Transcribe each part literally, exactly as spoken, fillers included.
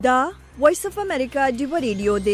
دا وایس اف امریکا ډیو ریډیو دی.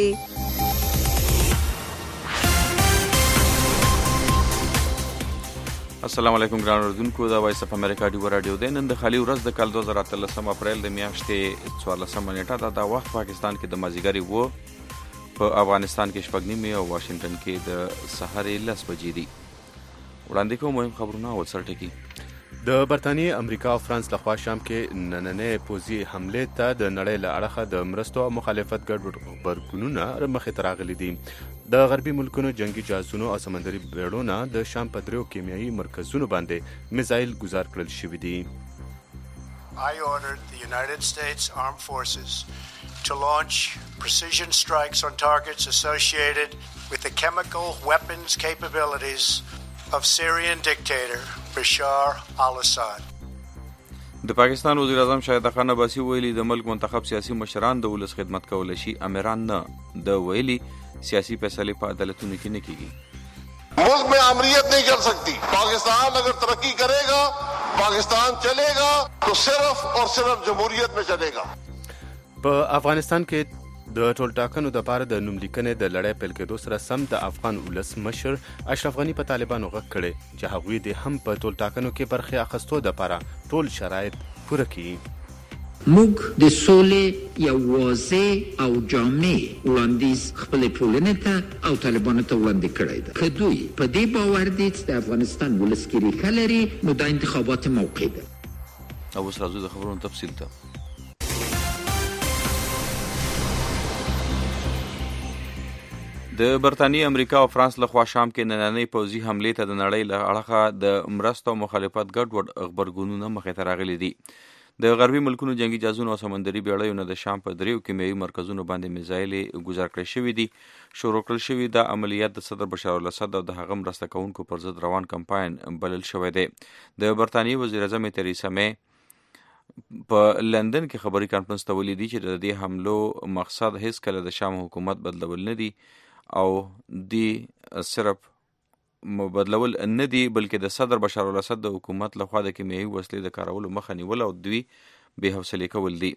السلام علیکم ګران اوردونکو، دا وایس اف امریکا ډیو رادیو دی. نن د خالي ورځ د کال دوه زره اتلسم اپریل د میاشتې څوارلسمه نیټه ده. دا وخت پاکستان کې د مازیګر و، په افغانستان کې شپږ نیمې او واشنگټن کې د سحر لس بجې دي. وړاندې کوم مهم خبرونه ولسر ټکي. د برطانیې، امریکا او فرانس لخوا شام کې نننۍ پوځي حملې ته د نړۍ له اړخه د مرستو او مخالفت ګډ غبرګونونه مخې ته راغلي دي. د غربي ملکونو جنگي جهازونو او سمندري بیړونه د شام په دریو کیمیاوي مرکزونو باندې میزایل ګزار کړل شوي دي. I ordered the United States Armed Forces to launch precision strikes on targets associated with the chemical weapons capabilities of Syrian dictator Bashar al-Assad. د پاکستان وزیر اعظم شاهد خان عباسي ویلي د ملک منتخب سیاسي مشران د ولس خدمت کول شي، امیران نه. د ویلي سیاسي فیصلې په عدالتونو کې نه کیږي. ملک میں آمریت نہیں چل سکتی. پاکستان اگر ترقی کرے گا، پاکستان چلے گا تو صرف اور صرف جمہوریت میں چلے گا. په افغانستان کې د ټولټاکنو د پاره د نوملیکنې د لړۍ پیل کېدو سره سم د افغان ولس مشر اشرف غني په طالبانو غږ کړی چې هغوی د هم په ټولټاکنو کې برخې اخیستو د پاره ټول شرایط پوره کړي. موږ د سولې یو واضح او جامع وړاندیز خپل ټولنې ته او طالبانو ته وړاندې کړی ده. که دوی په دې باور دي چې د افغانستان ولس کې ریښه لري، نو دا انتخابات موقع ده. او اوس راځو د خبرونو تفصیل ته. د برطانیې، امریکا او فرانس لخوا شام کې نننۍ پوځي حملې ته د نړۍ له اړخه د مرستو او مخالفت ګډوډ غبرګونونه مخې ته راغلي دي. د غربي ملکونو جنگي جهازونو او سمندري بیړیو نه د شام په دریو کیمیاوي مرکزونو باندې میزایلې ګزار کړی شوي دي. شروع کړل شوي دا عملیات د صدر بشار الاسد او د هغه مرسته کوونکو پر ضد روان کمپاین بلل شوی دی. د برطانیې وزیر اعظم تریسا مې په لندن کې خبري کانفرنس ته ویلي دي چې د دې حملو مقصد هیڅ کله د شام حکومت بدلول نه دي او دی صرف بدلول نه دی، بلکې د صدر بشار الاسد د حکومت لخوا د کیمیاوي وسلې د کارولو مخه نیول او دوی بې حوصلې کول دي.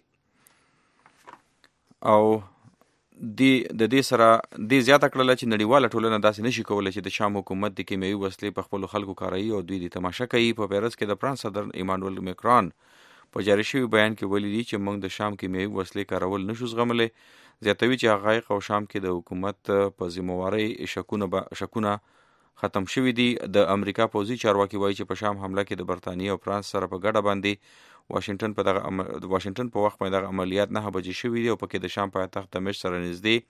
او دی د دې سره دی زیاته کړله چې نړیواله ټولنه داسې نشي کولی چې د شام حکومت د کیمیاوي وسلې په خپلو خلکو کاروي او دوی د تماشا کوي. په پیرس کې د فرانس صدر ایمانوئل میکران په جاري شوي بیان کې ویلي دي چې موږ د شام کیمیاوي وسلې کارول نشو زغملی. زیاتوي چې حقایق او شام کې د حکومت په ذمہوارۍ شکونه شکونه ختم شوي دي. د امریکا پوځي چارواکي وایي چې په شام حمله کې د برطانیې او فرانس سره په ګډه باندې واشنگټن په دغه عم... واشنگټن په وخت باندې دغه عملیات نه بجې شوي دي او پکې د شام پایتخت دمشق سره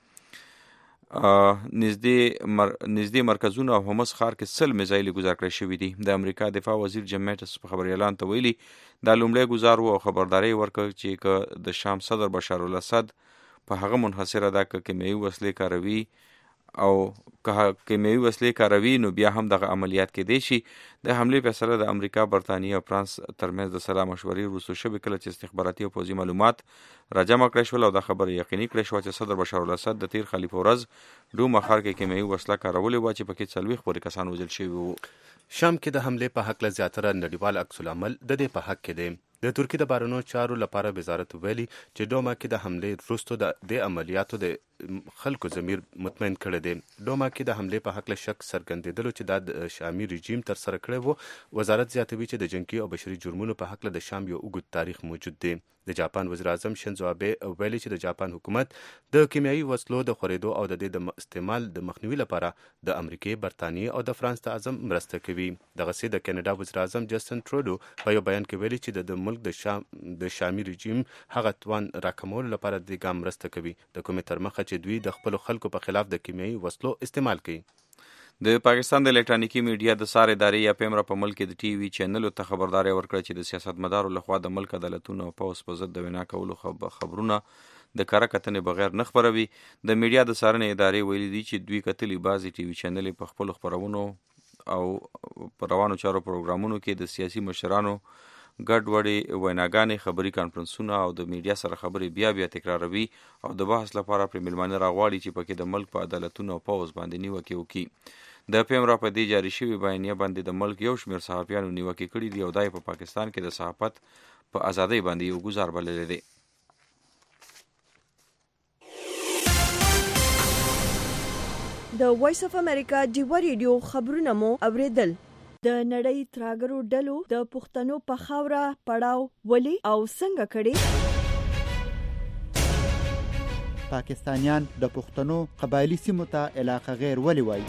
نږدې نږدې مر... نږدې مرکزونه او همس ښار کې سل میزایلې ګزار کړی شوي دي. د امریکا دفاع وزیر جیم میټس په خبري اعلان ته ویلي دا لومړی ګزار و او خبرداری ورکړ چې که د شام صدر بشار الاسد په هغه منحصره ده که کیمیاوي وسلې کاروي او که کیمیاوي وسلې کاروي نو بیا هم دغه عملیات کېدی شي. د حملې فیصله د امریکا، برطانیې او فرانس ترمنځ د سلا مشورې وروسته شوې، کله چې استخباراتي او پوځي معلومات راجمع کړای شول او دا خبره یقیني کړای شوه چې صدر بشار الاسد د تیر خلیفه ورځ ډوما ښار کې کیمیاوي وسله کارولې وه چې پکې څلوېښت پورې کسان وژل شوي وو. شام کې د حملې په هکله زیاتره نړیوال عکس العمل د دې په حق کې دی. د ترکیې د بهرنیو چارو لپاره وزارت ویلي چې ډوما کې د حملې وروسته د دې عملیاتو د خلکو ضمیر مطمئن کړی دی. ډوما کې د حملې په هکله شک څرګندېدلو چې دا د شامي رژیم ترسره کړی و. وزارت زیاتوي چې د جنګي او بشري جرمونو په هکله د شام یو اوږد تاریخ موجود دی. د جاپان وزیر اعظم شینزو آبه ویلي چې د جاپان حکومت د کیمیاوي وسلو د خورېدو او د دې د استعمال د مخنیوي لپاره د امریکې، برطانیې او د فرانس د اعظم مرسته کوي. دغسې د کینیډا وزیر اعظم جسټن ټروډو په یو بیان کې ویلي چې د ملک د شام د شامي رژیم هغه توان راکمولو لپاره د ګام مرسته کوي، د کومې تر مخه چې دوی د خپلو خلکو په خلاف د کیمیاوي وسلو استعمال کوي. د پاکستان د الکترونیکي میډیا د سار ادارې یا پیمرا په ملک کې د ټي وي چینلو ته خبرداری ورکړه چې د سیاستمدارو لخوا د ملک عدالتونو او پوځ په ضد د وینا کولو خبرونه د کره کتنې بغیر نه خپروي. د میډیا د څارنې ادارې ویلي دي چې دوی کتلي بعضې ټي وي چینلې په خپلو خپرونو او په روانو چارو پروګرامونو کې د سیاسي مشرانو ګډوډې ویناګانې، خبري کانفرنسونه او د میډیا سره خبرې بیا بیا تکراروي او د بحث لپاره پرې میلمانه راغواړي چې پکې د ملک په عدالتونو او پوځ باندې نیوکې وکړي. د پیمرا په دې جاري شوي بیانیه باندې د ملک یو شمېر صحافیانو نیوکې کړي دي او دا په پاکستان کې د صحافت په ازادۍ باندې یو ګزار بللی دی. د وایس اف امریکا ډیوا ریډیو خبرونه مو اوریدل. د نړۍ تراګرو ډلو د پښتنو په خاوره پړاو ولي او څنګه کړي. پاکستانیان د پښتنو قبایلی سیمو ته علاقه غیر ولي وایي.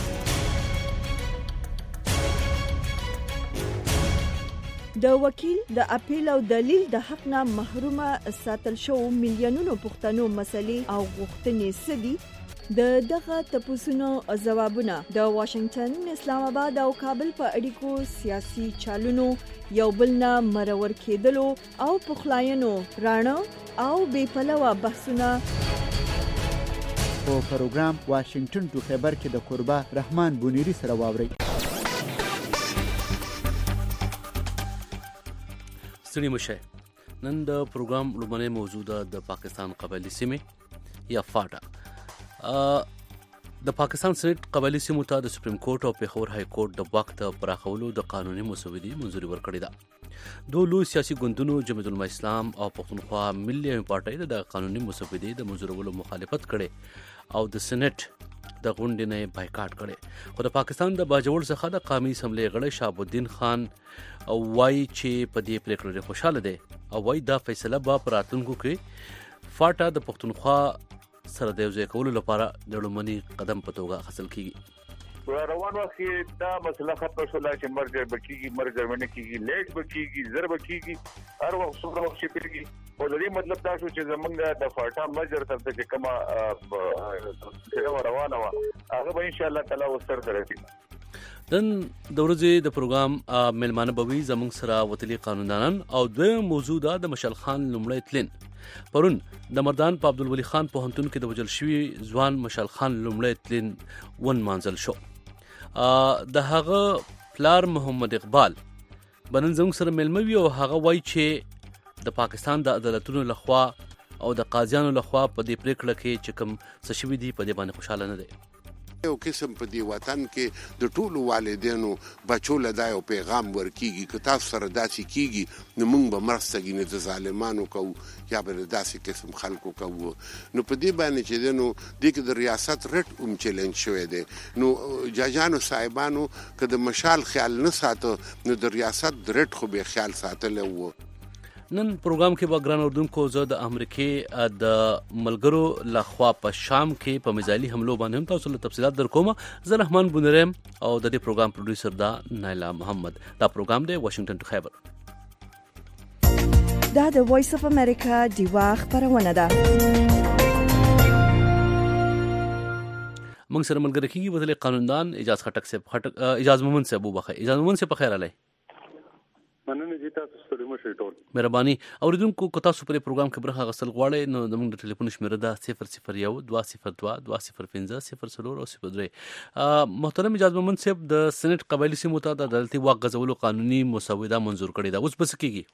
د وکیل د اپیل او دلیل د حق نه محرومه ساتل شو میلیونونو پښتنو مسلې او غوښتنې سدي. د دغه تپوسونو ځوابونه د واشنگټن، اسلام آباد او کابل په اړیکو سیاسي چالونو یو بل نه مرور کېدلو او پخلاینو رانه او بې پلوه بحثونه په پروګرام واشنگټن ټو خیبر کې د قربا رحمان بونیری سره واوري. ستړي مشه. نن د پروګرام لومړنۍ موضوع ده د پاکستان قبایلی سیمې یا فاټا. د پاکستان سېنات قبایلی سیمو ته د سپریم کورټ او پیښور های کورټ د واک د پراخولو د قانوني مسودې منځوري ورکړې ده. دوه لوی سیاسي ګوندونو جمعیت العلماء اسلام او پښتونخوا ملي پارټۍ د قانوني مسودې د منځورولو مخالفت کړي او د سېنات د غونډې نه بایکاټ کړي. خو د پاکستان د باجوړ څخه د قومي اسمبلی غړی شهاب الدین خان او وایي چې په دې پریکړه خوشاله دی او وایي دا فیصله به په راتلونکو کې فاټا د پښتونخوا سره د یو ځای کولو لپاره د لومړني قدم په توګه اخیستل کیږي. روان وخت دا مسله ختمه شوه چې مرګ بکیږي مرګ ورنه کیږي لیټ بکیږي زر بکیږي هر وخت څومره وخت شي پیږي. او د دې مطلب دا شو چې زمونږ د فاټا مجر تر څه کما روانه و هغه به ان شاء الله تعالی وسر درځي. نن د ورځې د پروګرام ملمانه بوي زمونږ سره وتلي قانوندانان او دویم موضوع ده د مشال خان لومړی تلین. پرون د مردان په عبدالولي خان پوهنتون کې د وجل شوي ځوان مشال خان لومړی تلین ون مانځل شو. د هغه پلار محمد اقبال بنن زموږ سره ملمه وي او هغه وایي چې د پاکستان د عدالتونو لخوا او د قاضیانو لخوا په دې پریکړه کې چې کوم څه شوي دي په دې باندې خوشاله نه دی. یو قسم په دی وطن کې د ټولو والدینو بچو له دا یو پیغام ورکیږي که تاسو سره داسې کیږي نو موږ به مرسته کوو د ظالمانو کوو یا به داسې قسم خلکو کوو. نو په دې باندې چې نو دې کې د ریاست رټ هم چیلنج شوی دی. نو جاجانو صاحبانو که د مشال خیال نه ساتو نو د ریاست رټ خو به خیال ساتلی وو. نن پروګرام کې به ګران اردوونکو زه د امریکای د ملګرو لخوا په شام کې په میزایلي حملو باندې هم تاسو له تفصیلات درکوم. زه رحمان بونریم او د دې پروګرام پروډوسر دا نایلا محمد. دا پروګرام دی واشنگټن ټو خیبر. دا د وایس اف امریکا ډیوا خبرونه ده. موږ سره ملګری کیږي وتلي قانوندان اجاز خټک صاحب خټک اجاز مومن صاحب وبخښه اجاز مومن صاحب په خیر علي. مننه جی تاسو ستړي مشه ټول. مهرباني. اوریدونکو کو تاسو پر پروګرام کې برخه غسل غواړئ نو زموږ د ټلیفون شمیره ده صفر صفر یو دوه صفر دوه دوه صفر پنځه صفر څلور او صفر درې. محترم اجاز مومن صاحب د سېنات قبایلی سیمو ته د عدالتي واک غځولو قانوني مسوده منظور کړې ده. اوس بس کیږي.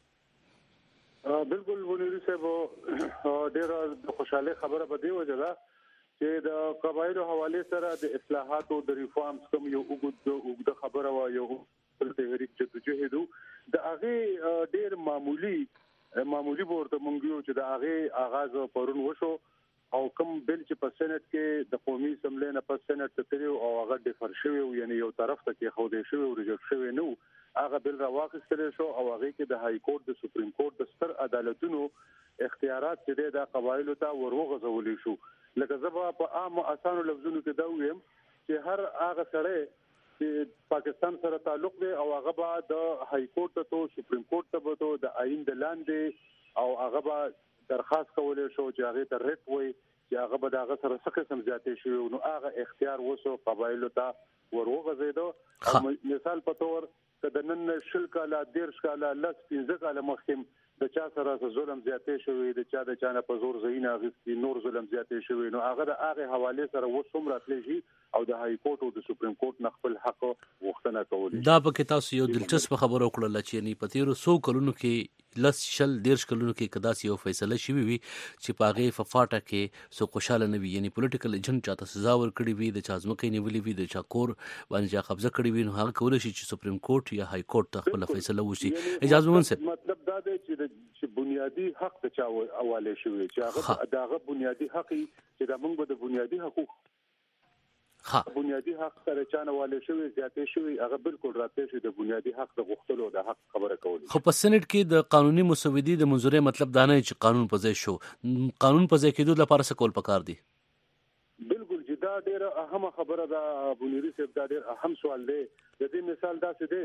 بالکل ونیری صاحب ډېر خوشاله خبره به دی وجه چې د قبایلو حواله سره د اصلاحاتو د ریفارمز کوم یو وګړو خبره وا یو تحریک جدوجہد د هغه ډېر معمولی معمولی ورته مونږ یو چې د هغه آغاز پرون وشو او کوم بل چې په سېنات کې د قومي اسمبلی نه په سېنات ته تریو او هغه ډیفر شوی یعنی یو طرف ته کې خو دې شوی او ريجکټ شوی نو هغه بل راواخیستل شو او هغه کې د های کورټ د سپریم کورټ د ستر عدالتونو اختیارات چې د قبایلو ته ورغځولې شو. لکه زبا په عام اسانو لفظونو کې دا ویم چې هر هغه سره چې پاکستان سره تعلق دی او هغه به د های کورټ ته سپریم کورټ ته به د آئین د لاندې او هغه به درخواست کولای شو چې هغه ته ریټ وي چې هغه به دغه سره څه قسم زیاتې شي نو هغه اختیار وسو قبایلو ته ورغځیدو. مثال په تور کله نن شل کاله دیرش کاله لس پنځه کاله مخکې د چا سره ظلم زیاتې شوی د چا د چانه په زور زینه غوښتي نور ظلم زیاتې شوی نو هغه د هغه حواله سره وسوم راتللی او د های کورټ او د سپریم کورټ نخپل حق وختنه کولی. دا په کې تاسو یو دلچسپ خبره وکړه چې نه پتیرو سو کلونو کې لس شل دیرش کلونو کې کداسي یو فیصله شوی وي چې پاغه ففاټه کې سو خوشاله نه وي یعنی پولیټیکل ایجنټ چاته سزا ورکړي وي د چا ځمکې نیولې وي د چا کور باندې چا قبضه کړی وي نو هغه کولای شي چې سپریم کورټ یا های کورټ خپل فیصله وشي. اجازه مونږ مطلب دا دی چې چې بنیادی حق ته چا حواله شوی چې هغه دغه بنیادی حق چې د موږ د بنیادی حقوق بنیادی حق سره چانه والي شوی زیاتې شوی هغه بالکل راته شي د بنیادی حق د غوښتلو د حق خبره کول. خو په سېنات کې د قانوني مسودې د منظوري مطلب دا نه چې قانون په ځای شو، قانون په ځای کېدو لپاره څه کول پکار دي؟ بالکل چې دا ډېر اهمه خبره ده بنيري صاحب، دا ډېر اهم سوال دی. د دې مثال دا څه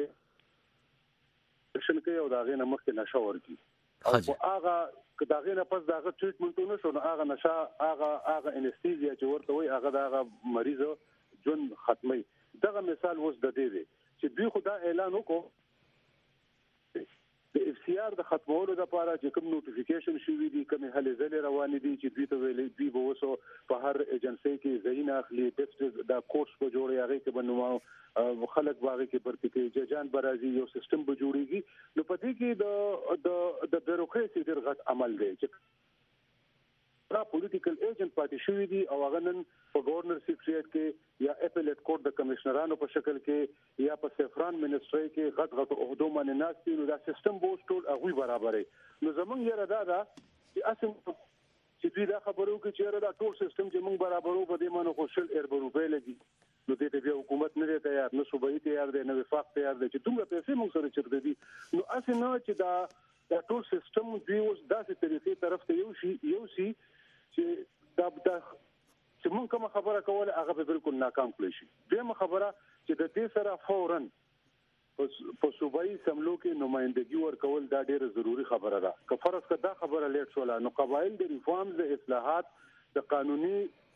دی شنکه او دا غینه مخکې نشه ورکی او هغه کداغه نه پس داغه ټریټمنټونه شو نو هغه نشه هغه هغه انستیزیا چې ورته وي هغه داغه مریض جون ختمي. دغه مثال وس د دې دی چې دوی خدا اعلان وکړو د اف سی آر د ختمولو لپاره چې کوم نوټیفیکیشن شوی دي کوم هلې ځلې روان دي چې دوی ته ویلي دوی به وسو په هر ایجنسی کې ځین اخلي ټیسټ دا کورس په جوړي هغه کې بنو خلک باغې کې برتي کې ججان برازي یو سیستم به جوړيږي. نو پدې کې د د د بیروکراسي ډېر غټ عمل دی چې را پولیټیکل ایجنټ پاتې شوی دي او هغه نن په گورنر سیکریټریټ کې یا اپیلیټ کورټ د کمشنرانو په شکل کې یا په سفران منسټري کې غټ غټ عہدو باندې ناشتي نو دا سیستم به ټول هغه برابرې. نو زمونږ یره دا دا چې اسم چې دوی دا خبرو کې چې دا ټول سیستم چې موږ برابرو په دې مانو خوشل ایربرو به لګي. نو دې ته حکومت نه دی تیار، نه صوبایي تیار دی، نه وفاق تیار دی چې دومره پیسې موږ سره چرته دي. نو اسې نه چې دا دا ټول سیستم دوی اوس داسې طریقې طرف ته یو شي یو شي چې دا دا چې موږ کوم خبره کوله هغه به بالکل ناکام کړی شي. دغه خبره چې د دې سره فورن په صوبایي سملو کې نمائندګي ورکول دا ډیره ضروری خبره ده. که فرض کړه دا خبره لیټ شوله نو قبایل د ریفارمز د اصلاحات د قانوني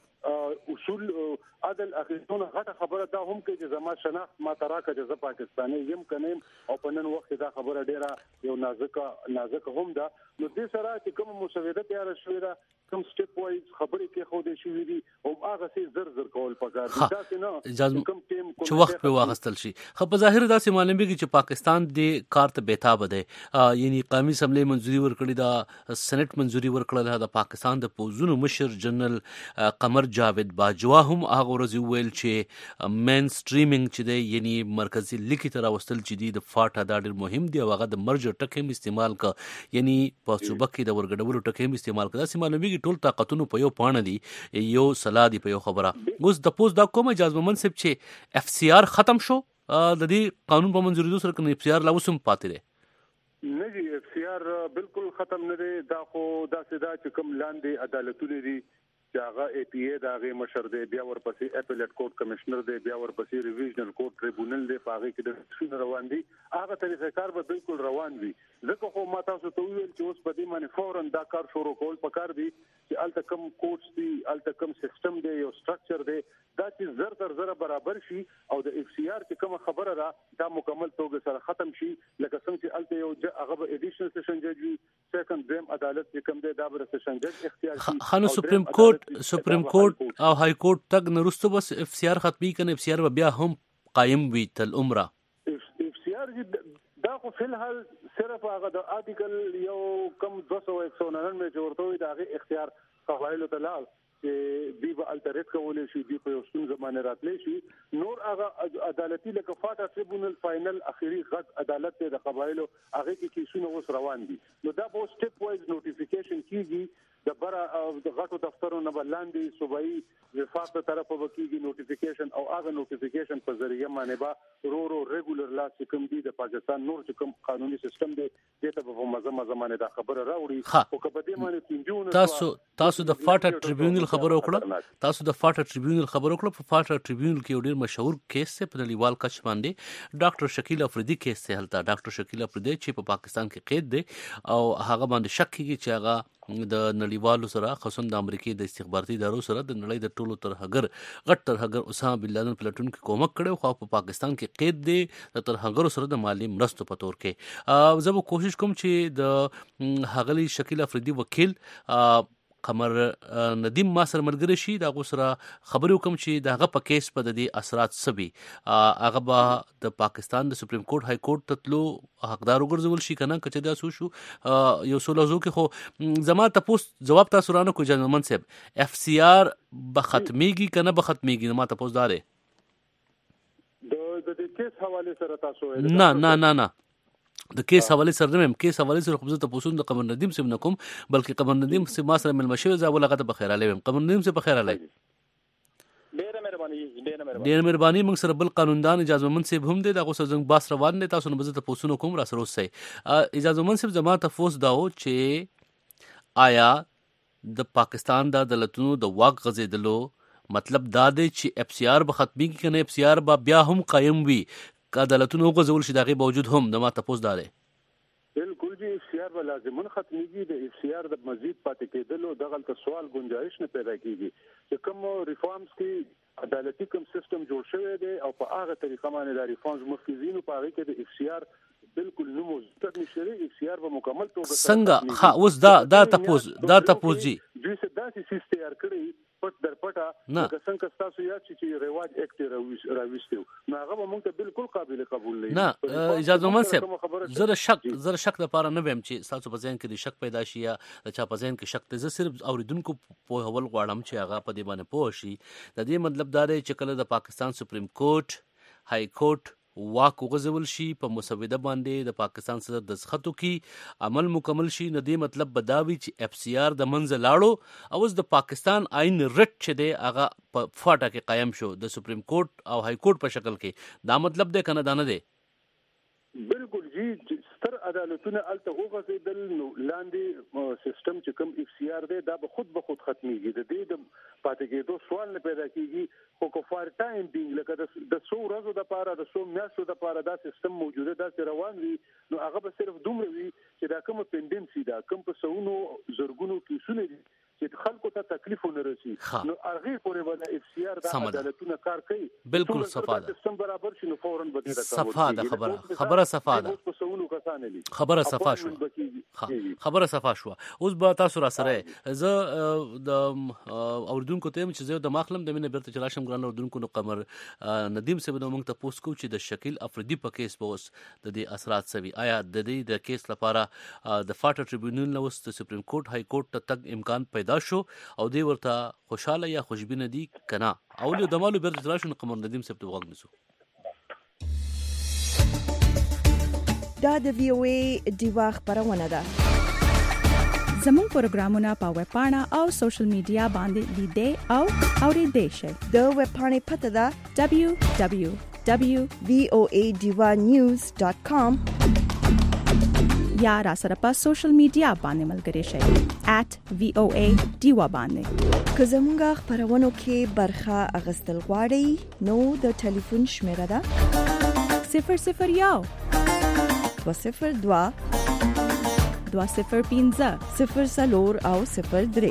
اصول عدل اخیستونه غټه خبره دا هم کې چې زما شناخت ما تراکه چې پاکستاني يم کنیم او په نن وخت دا خبره ډیره یو نازکه نازکه هم ده. نو دې سره چې کوم مسوده تیار شوې ده کوم سټیپ وایز خبرې کې خو دې شوې دي او هغه سي زر زر کول پکار دي دا نه کوم ټیم چې وخت په واغستل شي. خو په ظاهر دا سي معلومیږي چې پاکستان د کارت بیتاب ده، یعنی قومي اسمبلی منځوري ورکړي دا سېنات منځوري ورکړل د پاکستان د پوزونو مشر جنرال قمر جاوید باجوا هم هغه ورځ ویل چې مین سټریمینګ چې دی یعنی مرکزی لیکي تر واستل چې دی د فاټا دا ډېر مهم دی او هغه د مرج ټکم استعمال کا یعنی په صوبه کې د ورګډولو ټکم استعمال کړه. سیمه معلومیږي ټول طاقتونو په یو پاڼه دي یو سلا دی په یو خبره. اوس د پوز دا کومه اجازه منصب چې اف سی آر ختم شو د دې قانون په منځوري سره کنه اف سی آر لا وسم پاتې دی نه دی. اف سی آر بالکل ختم نه دی. دا خو دا سدا چې کوم لاندې عدالتونه دي چې هغه ای پی ای دا غي مشر دی، بیا ورپسې اپیلیټ کورټ کمشنر دی، بیا ورپسې ریویژنل کورټ ټریبونل دی، هغه کې د څه روان دي هغه طریقې کار به بالکل روان وي. ځکه خو ما تاسو ته ویل چې اوس په دې باندې فورن دا کار شروع کول پکار دي چې الته کم کورټس دي، الته کم سیستم دی، یو سټرکچر دی، دا چې زر تر زر برابر شي او د اف سی آر چې کوم خبره ده دا مکمل توګه سره ختم شي. لکه څنګه چې الته یو هغه به ایډیشنل سیشن جج وي، سیکنډ دریم عدالت چې کوم دی دا به سیشن جج اختیار شي. خانو سپریم کورټ سپریم کورټ او های کورټ تک نرسته بس اف سی آر ختمي کنه اف سی آر بیا هم قائم وي تل عمره. اف سی آر دا خو فل حال صرف هغه د آرټیکل یو کم دو سو ایک سو ننانوے چې ورته وي دا اختیار قبایلو ته لاړ چې دی به الټریټ کولای شي، دی په یو ستون زمانه راتلی شي. نور هغه عدالتي لکه فاټا ټریبونل فائنل اخیری غټ عدالت د قبایلو هغه کې کیسونه اوس روان دي. نو دا به سټیپ وایز نوټیفیکیشن کیږي د برا د غټو دفترونو بلاندې صوبایي وفاق ته طرف وکیږي نوټیفیکیشن او هغه نوټیفیکیشن په ذریعہ باندې با رو رو ریګولر لا چې کوم دي د پاکستان نور چې کوم قانوني سیستم دی دته په مزه مزه باندې دا خبره راوړي او کله دې باندې تینجون تاسو تاسو د فاټا ټریبیونل خبر وکړه تاسو د فاټا ټریبیونل خبر وکړه په فاټا ټریبیونل کې یو ډیر مشهور کیس ته په نړیوال کچ باندې ډاکټر شکیل افریدي کیس ته هلته ډاکټر شکیل افریدي چې په پاکستان کې قید دی او هغه باندې شک کیږي چې هغه د نړیوالو سره خصوصا د امریکای د استخباراتي ادارو سره د نړۍ د ټولو ترهګر غټ ترهګر اسامه بن لادن پلټون کې کومک کړي خو په پاکستان کې قید دی د ترهګر سره د مالی مرستو په تور کې. زه به کوشش کوم چې د هغلی شکیل افریدي وکیل قمر ندیم ما سره ملګری شي دا غو سره خبرې وکم چې داغه په کیس په د دې اثرات سبي هغه به د پاکستان د سپریم کورټ های کورټ تطلو حقدار وګرځول شي کنه کچې دا سو شو یو سولازو کې خو زما تاسو جواب تاسو رانه کو جنمن صاحب اف سی آر به ختميږي کنه به ختميږي ما تاسو دارې د د کیس حواله سره تاسو نه نه نه نه د کیس حواله سره نیم کیس حواله سره خو زه ته پوسوم د قمر ندیم سیم نکوم بلکې قمر ندیم سیم ما سره مل مشوي زه ولغه ته بخیر علی قمر ندیم سیم بخیر علی ډیره مهرباني ډېر مهرباني. موږ سره بل قانوندان اجازه مند صاحب هم دی دغه څه زنګ باس روان دی تاسو نه بزته پوسونو کوم را سره اوسئ. اجازه مند صاحب زما تفوس داو چې آیا د پاکستان د عدالتونو د واک غځېدلو مطلب دا دی چې اف سی آر به ختمي کی کنه اف سی آر به بیا هم قائم وي که عدالتونو غځول شي دغه باوجود هم د ما تفوس دا دی؟ بالکل جی اف سی آر به لازمن ختميږي. د اف سی آر د مزید پاتې کېدلو دغه ته سوال گنجائش نه پیدا کیږي چې کوم ریفارمز کې عدالتي کوم سیستم جوړ شوی دی او په هغه طریقه باندې د ریفارمز مخکزینو په هغه کې د اف سی آر بالکل نو موجود نشي. اف سی آر به مکمل توګه څنګه ها اوس دا دا تپوز دا تپوز جی دوی څه داسې سیستم تیار کړی پټ در پټه که څنګه تاسو یاد چې رواج اکټ راويستو نو هغه مونږ ته بالکل قابل قبول نه نه. اجازه مند صاحب زره شک زره شک لپاره نه ویم چې تاسو په ذهن کې د شک پیدا شي یا چا په ذهن کې شک ته زه صرف اوریدونکو په هول غواړم چې هغه په دې باندې پوه شي. د دې مطلب دا دی چې کله د پاکستان سپریم کورټ های کورټ واک وغځول شي په مسوده باندې د پاکستان صدر دستخط وکړي عمل مکمل شي نو دې مطلب بداوي چې اف سی آر د منځ لاړو او اوس د پاکستان آئین رټ چې دی هغه په فاټا کې قایم شو د سپریم کورټ او های کورټ په شکل کې. دا مطلب دی کنه دا نه دی؟ بالکل جی ستر عدالتونه الته وغځیدل نو لاندې سیستم چې کوم اف سی آر دی دا به خود به خود ختميږي. د دې د پاتې کېدو سوال نه پیدا کیږي خو کو فار ټایم بینګ لکه د څو ورځو د پاره د څو میاشتو د پاره دا سیستم موجوده دا روان وي نو هغه به صرف دومره وي چې دا کوم پندنسي دا کوم په سونو زرګونو کیسونه دي چې خلکو ته تکلیف ونه رسي نو هغه پورې به د اف سی آر د عدالتونو کار کوي. بالکل صفا ده سیستم برابر شي نو فورن به دا صفا ده خبره خبره صفا ده خبره صفا شو خبره صفا شو. اوس به تاسو را سره زه د اوردونکو ته چې زه د ماخلم د مینه برته چلاشم ګران اوردونکو نو قمر ندیم صاحب نو موږ ته پوس کو چې د شکیل افریدي په کیس په اوس د دې اثرات سوي آیا د دې د کیس لپاره د فاټا ټریبیونل نو د سپریم کورټ های کورټ ته تک امکان پیدا شو او دی ورته خوشاله یا خوشبینه دي کنا اول د مالو برته چلاشم قمر ندیم صاحب ته وغږ نسو. دا د وی او ای دیوا خبرونه ده. زموږ پروګرامونه په ویب پاڼه او سوشل میډیا باندې لیدئ او اوریدئ شئ. د ویب پاڼې پته ده دبليو دبليو دبليو ډاټ وی او ای دیوا نیوز ډاټ کام یا را سره په سوشل میډیا باندې ملګری شئ ایٹ وی او ای دیوا باندې. که زموږ خبرونو کې برخه اغستل غواړئ نو د ټلیفون شمیره ده صفر صفر یو دو صفر دوا دو صفر پینځه صفر سلور او صفر درې.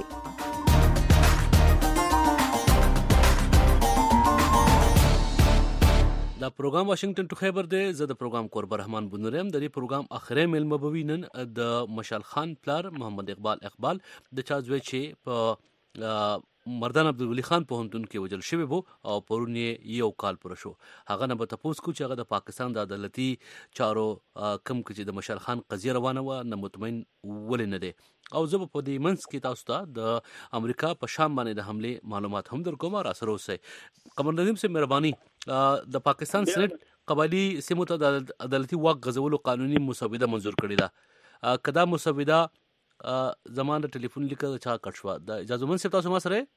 دا پروګرام واشنگټن ټو خیبر دی. زه د پروګرام قرب رحمان بنورم. د دې پروګرام اخره ملمه بوینن د مشال خان پلار محمد اقبال اقبال د چا ځوی چې په مردان عبدالولی خان په هنتون کې وجل شوی وو او پرون یو کال پوره شو. هغه نه به تاسو کو چې هغه د پاکستان د عدالتي چارو کم کې د مشال خان قضیه روانه و نه مطمئن ولې نه دی او زه په دې منځ کې تاسو ته د امریکا په شام باندې د حمله معلومات هم در کوم را سره اوسئ. قمر ندیم سے مهرباني د پاکستان سېنات قبایلی سیمو ته د عدالتي واک غځولو قانوني مسوده منظور کړې ده. کدا مسوده زمان د ټلیفون لیکه چا کټ شو د اجازه من تاسو ما سره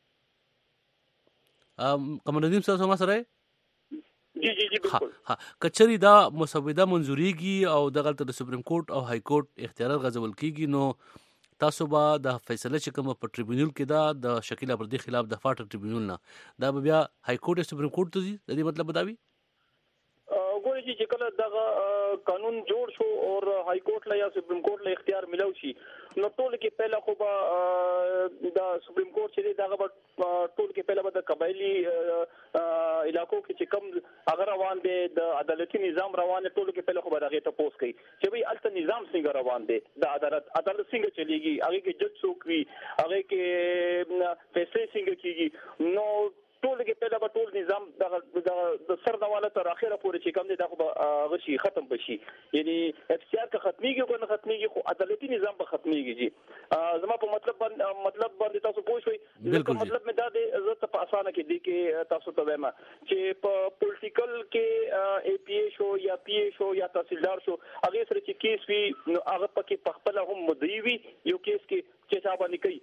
قمر ندیم تاسو ما سره جی جی جی بالکل ها کچری دا مسوده منظوریږي او د غلطه د سپریم کورټ او های کورټ اختیارات غځول کیږي نو تاسو به د فیصله چې کوم په ټریبیونل کې دا د شکیل افریدي خلاف د فاټا ټریبیونل نه دا بیا های کورټ او سپریم کورټ ته ځي. د دې مطلب بداوي ګوري چې کله دا قانون جوړ شو او های کورټ له یا سپریم کورټ له اختیار ملو شي نو ټول کې پہله خو به دا سپریم کورټ چې دا ټول کې پہله به د قبایلی علاقو کې چې کم اگر روان دي د عدالتي نظام روان دي ټول کې پہله خو به هغه ته پوس کوي چې وی الته نظام څنګه روان دي د عدالت عدالت څنګه چلیږي هغه کې جج څوک وي هغه کې فیصله څنګه کیږي نو ټول کې پہله به ټول نظام د سر دواله تر اخره پورې چې کوم دي دا خو غشي ختم بشي یعنی اف سی آر که ختميږي او نه ختميږي خو عدالتي نظام به ختميږي. جی زما په مطلب باندې مطلب باندې تاسو پوه شئ. بالکل مطلب مې دا دی زه ته په اسانه کې دی کې تاسو ته وایم چې په پولیټیکل کې ای پی ای شو یا پی ای شو یا تحصیلدار شو هغه سره چې کیس وي نو هغه پکې په خپل هم مدعي وي یو کیس کې چې چا باندې کوي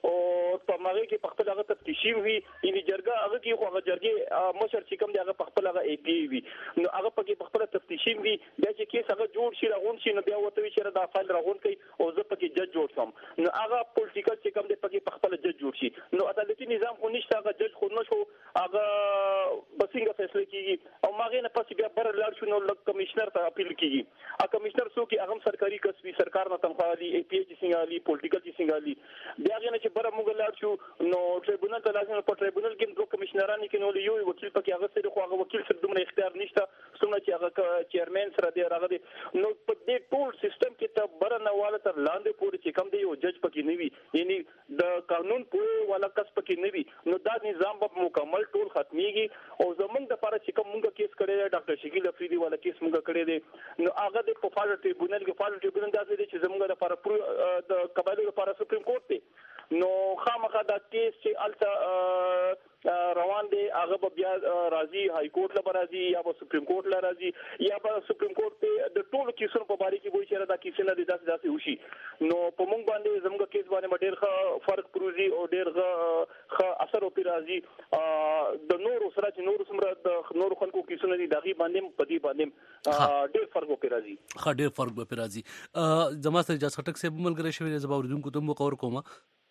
او په ماغه کې په خپل هغه تفتیشي وي یعنی جرګه هغه کې خو هغه جرګه مشر چې کوم دی هغه په خپل هغه ای پی وي نو هغه په کې په خپل تفتیشي وي بیا چې کیس هغه جوړ شي راغون شي نو بیا وته وی چې دا فایل راغون کوي او زه په کې جج جوړ شم نو هغه پولیټیکل چې کوم دی په کې په خپل جج جوړ شي نو عدالتي نظام خو نشته هغه جج خو نشو هغه بسنګ فیصله کیږي او ماغه نه پس بیا بر لاړ شو نو لک کمشنر ته اپیل کیږي ا کمشنر سو کې هغه سرکاري کسبي سرکار نه تنخواه لري ای پی ایچ څنګه لري پولیټیکل څنګه لري بیا غنه چې بر موږ لاړ شو نو ټریبونل ته لازم په ټریبونل کې دوه کمشنران کې نو یو وکیل پکې هغه سره خو هغه وکیل سره دومره اختیار نشته څومره چې هغه چیرمن سره دی راغلی نو په دې ټول سیستم کې ته بر نه والا تر لاندې پورې چې کم دی یو جج پکې نه وي یعنی د قانون په والا کس پکې نه وي نو دا نظام به مکمل ټول ختميږي او زمونږ د لپاره چې کوم موږ کیس کړی دی ډاکټر شکیل افریدي والا کیس موږ کړی دی نو هغه د په فال ټریبونل کې فال ټریبونل دا دی چې زمونږ لپاره د قبایلو لپاره سپریم کورټ دی نو خامخا دا کیس چې الته روان دی هغه بیا راځي های کورټ له راځي یا به سپریم کورټ له راځي یا به سپریم کورټ ته د ټولو کیسونو په اړه کې وایي چې دا کیسه نه دي داسې داسې وشي نو په موږ باندې زموږ کیس باندې ډېر ښه فرق پروزي او ډېر ښه اثر او راځي د نورو سره چې نورو سمره د نورو خلکو کیسونه دي دغه باندې په دې باندې ډېر فرق او راځي ښه ډېر فرق به راځي زما سره اجازه خټک صاحب ملګری شوی زما اوریدونکو ته مو خبر کوم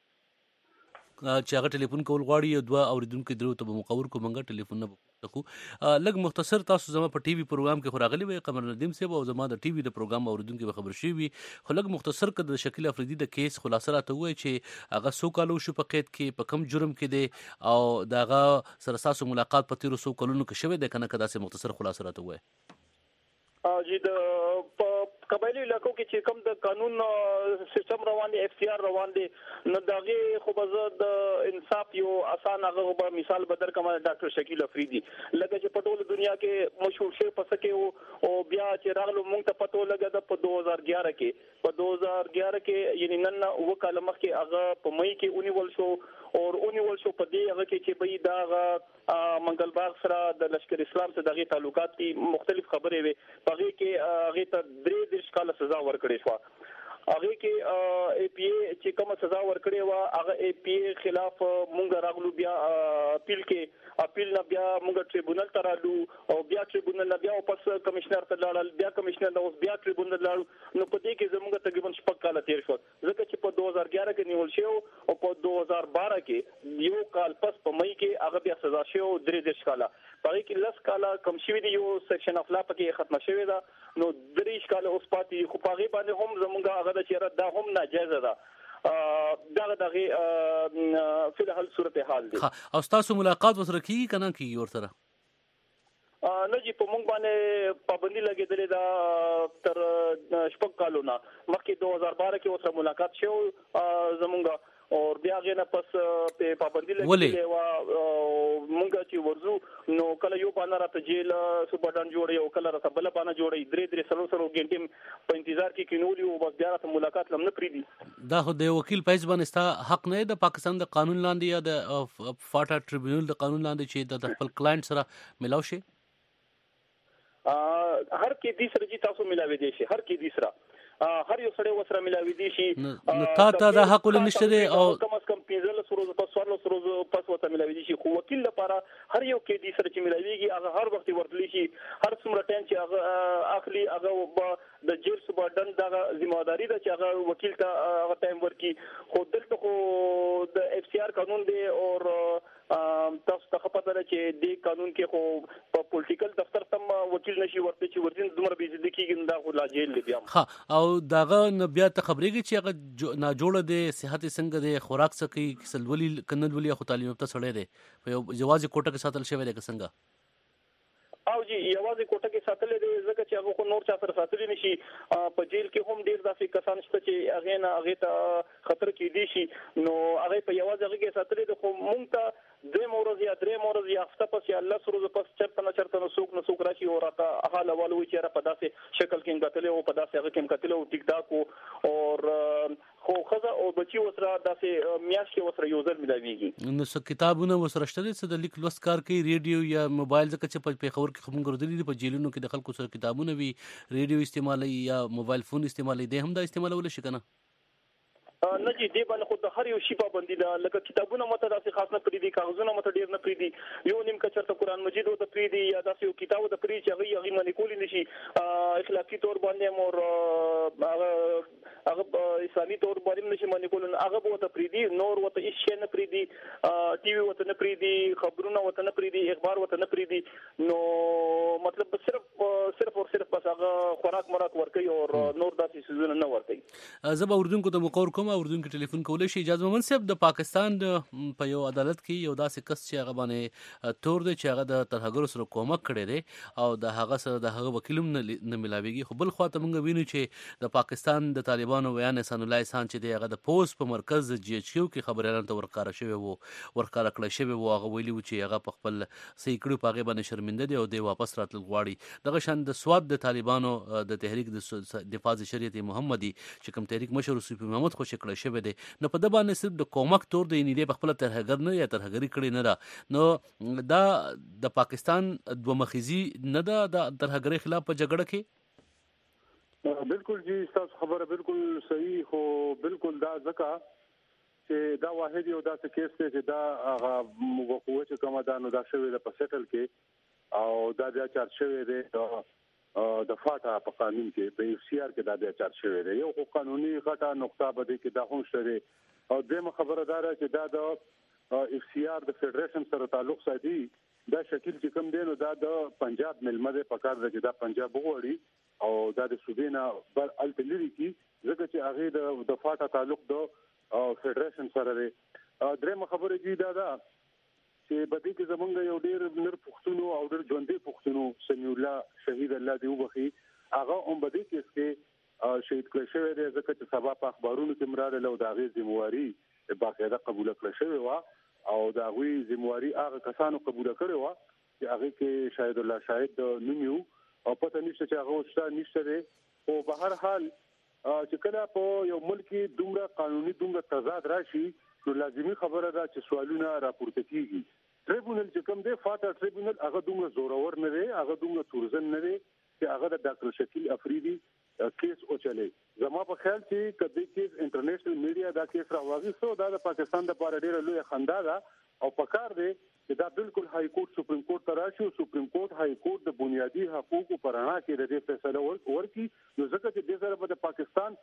چې هغه ټلیفون کول غواړي یو دوه اوریدونکو درو ته مقور کومنګ ټلیفون نه تکو لګ مختصر تاسو زما په ټي وي پروګرام کې خوراغلي وي قمر ندیم صاحب او زما د ټي وي د پروګرام اوریدونکو به خبر شي وي خو لګ مختصر کده شکیل افریدي د کیس خلاصه راته وای چې هغه سو کالو شو په قید کې په کم جرم کې دی او داغه سره تاسو ملاقات په تیر سو کلونو کې شوه د کنه کدا سه مختصر خلاصه راته وای جی د قبایلی علاقو کې چې کوم د قانون سیستم روان دي اف سی آر روان دي نو دغه خو به د انصاف یو اسان هغه به مثال بدر کوم ډاکټر شکیل افریدي لکه چې په ټول دنیا کې مشهور شي پسکه او بیا چې راغلو مونږ ته پته لګا د په دوه هزار ګیارہ کې په دوه هزار ګیارہ کې یعنی نن و کال مخکې هغه په مئی کې اونیول شو او اونیول شو په دې هغه کې چې به دا منګل باغ سره د لشکر اسلام سره دغه تعلقات دي مختلف خبرې وي هغه کې هغه ته درې درې کال سزا ورکړې شو هغه کې ای پی ای چې کوم سزا ورکړې و هغه ای پی ای خلاف مونږ راغلو بیا اپیل کې اپیل نه بیا مونږ ټریبونل ته رالو او بیا ټریبونل نه بیا واپس کمشنر ته لاړل بیا کمشنر نه اوس بیا ټریبونل لاړو نو په دې کې زموږ تقریبا شپږ کال تیر شو ځکه چې په دوه هزار ګیارہ کې نیول شو او په دوه هزار بارہ کې یو کال پس په مئی کې هغه بیا سزا شو درې درې کال په کې لس کال کم شوی دی یو سیکشن اف لا پکې ختم شوی دا نو درې کال اوس پاتې خو په غي باندې هم زموږ هغه د چیرې دا هم ناجیز ده دغه دغه په الحال صورتحال دي او تاسو ملاقات وسره کی کنه کی ورته نه جی په مونږ باندې پابندي لګېدلې دا تر شپږ کالو نه مخکې دوه هزار بارہ کې اوسه ملاقات شو زمونږ او بیا غنه پس په پابندي لګېدلې و مونږ چې ورزو نو کله یو باندې راته جیل سپاډان جوړي او کله راته بل باندې جوړي درې درې سلو سلو غنټې په انتظار کې کینولي او بس بیا راته ملاقات لم نه پریدي دا خو د وکیل پېژ باندې ستا حق نه د پاکستان د قانون لاندې یا د فاټا ټریبیونل د قانون لاندې چې د خپل کلاینټ سره ملاو شي هر کې دې سره چې تاسو ملاوي دي شي هر کې دې سره هر یو سره وسره ملاوي دي شي نو تا ته د حق ول نشته دي او کم از کم پنځه سروز په سوال سروز پس وته ملاوي دي شي خو وکیل لپاره هر یو کې دې سره چې ملاويږي هغه هر وخت ورتلی شي هر څومره ټایم چې هغه اخلي هغه د جیل سپاډن دغه ځمواري ده چې هغه وکیل ته هغه ټایم ورکي خو دلته خو د اف سی آر قانون دی او تاسو ته پته ده چې د قانون کې خو په پولیټیکل دفتر تم وکیل نشي ورته چې ورته دومره بيزدي کیږي دا خو لا جیل دی بیا ها او داغه بیا ته خبرېږي چې هغه نه جوړه دي صحت څنګه دي خوراک سکی کسلولي کنلولي خو تعلیم ته سړې دي په جواز کوټه کې ساتل شوی دی څنګه او جی یوازې کوټه کې ساتل دي ځکه چې هغه نور چا سره ساتل نشي په جیل کې هم ډیر داسې کسان شته چې هغه نه هغه ته خطر کې دي شي نو هغه په یوازې هغه کې ساتل دي خو مونږ ته درې مورز یا درې مورز یا هفته پس یا الله سره پس چرته نه چرته نو څوک نو څوک راشي او راته حاله والو چې را په داسې شکل کې غتلې او په داسې هغه کې غتلې او ټیک ټاک او خو خزه او بچي وسره داسې میاش کې وسره یوزر ملاويږي نو څه کتابونه وسره شته څه د لیک لوست کار کوي ریډیو یا موبایل ځکه چې په خبر کې خبرونه غوړدلې په جیلونو کې د خلکو سره کتابونه وي ریډیو استعمالي یا موبایل فون استعمالي دي هم دا استعمالول شي کنه نه چې دی باندې خو د هر یو شی پابندي ده لکه کتابونه مته داسې خاص نه پریدي کاغذونه مته ډیر نه پریدي یو نیم کچرته قرآن مجید او د پریدي یا داسې یو کتاب د پری چې هغه هغه باندې کولی نشي اخلاقی تور باندې مور هغه هغه اسلامي تور باندې نشي باندې کول هغه به ته پریدي نور وته هیڅ شي نه پریدي ټي وي وته نه پریدي خبرونه وته نه پریدي اخبار وته نه پریدي نو مطلب صرف صرف او صرف بس هغه خوراک مراک ورکي او نور داسې سيزونه نه ورکي زه به اردن کو ته مقور کوم اردن کې ټلیفون کولای شي اجازه مومن صاحب د پاکستان په یو عدالت کې یو داسې کس چې هغه باندې تور دی چې هغه د ترهګرو سره کومک کړی دی او د هغه سره د هغه وکیلم نه ملاویږي خو بل خواته موږ وینو چې د پاکستان د طالبانو ویان احسان الله احسان چې دی هغه د پوسټ په مرکز جی ایچ کیو کې خبريالانو ته ورکاره شوی وو ورکاره کړی شوی وو هغه ویلي و چې هغه په خپل صحیح کړو په هغه باندې شرمنده دی او دی واپس راتل غواړي دغه شان د سواد د طالبانو د تحریک د دفاع شریعت محمدي چې کوم تحریک مشر صوفي محمد خوشی کړی شوی دی نو په د باندې صرف د کومک تور دی نه دی په خپل ترهګر نه یا ترهګری کړی نه دا نو دا د پاکستان دوه مخیزي نه دا د ترهګری خلاف په جګړه کې بالکل جی تاسو خبره بالکل صحیح خو بالکل دا ځکه چې دا واحد یو دا څه کیس دی چې دا هغه وقوع چې کومه دا نو دا شوی د پسټل کې او دا بیا چارج شوی دی د فاټا په قانون کې په اف سی آر کې دا بیا چارج شوی دی یو خو قانوني غټه نقطه بده کې دا هم شته او دغه خبره دار چې دا د اف سی آر د فدریشن سره تعلق ساتي دا شکل چې کوم دی نو دا د پنجاب ملمده په کار دی چې دا پنجاب وغوړي او دا د صوبینا بل الټلری کې ځکه چې هغه د فاټا تعلق د فدریشن سره دی درېمه خبره دی دا دا چې بده کې زمونږ یو ډیر نر پښتونو او ډیر ژوندې پښتونو سمیع الله شهید الله دی وبخي هغه هم بده کې چې شهید کړی شوی دی ځکه چې سبا په اخبارونو کې مراده له داغي ذمہواری باقاعده قبول کړی شوی و او داغوی ذمہواری هغه کسانو قبول کړی و چې هغه کې شاهد الله شاهد نومیو او پته نشته چې هغه شته نشته دی او په هر حال چې کله په یو ملک دومره قانوني دومره تضاد راشي نو لازمي خبره ده چې سوالونه راپورته کیږي ټریبونل چې کوم دی فاټا ټریبونل هغه دومره زورور نه دی هغه دومره تورزن نه دی چې هغه د ډاکټر شکیل افریدي کیس او چلے زما په خیال چې کدی کیس انټرنیشنل میډیا دا کیس راوځي سو دا د پاکستان د لپاره ډیره لوی خندا ده او پکار دی چې دا بالکل های کورټ سپریم کورټ ته راشي او سپریم کورټ های کورټ د بنیادی حقوقو پر اړه کې د دې فیصله ورکړي نو ځکه چې د سره په پاکستان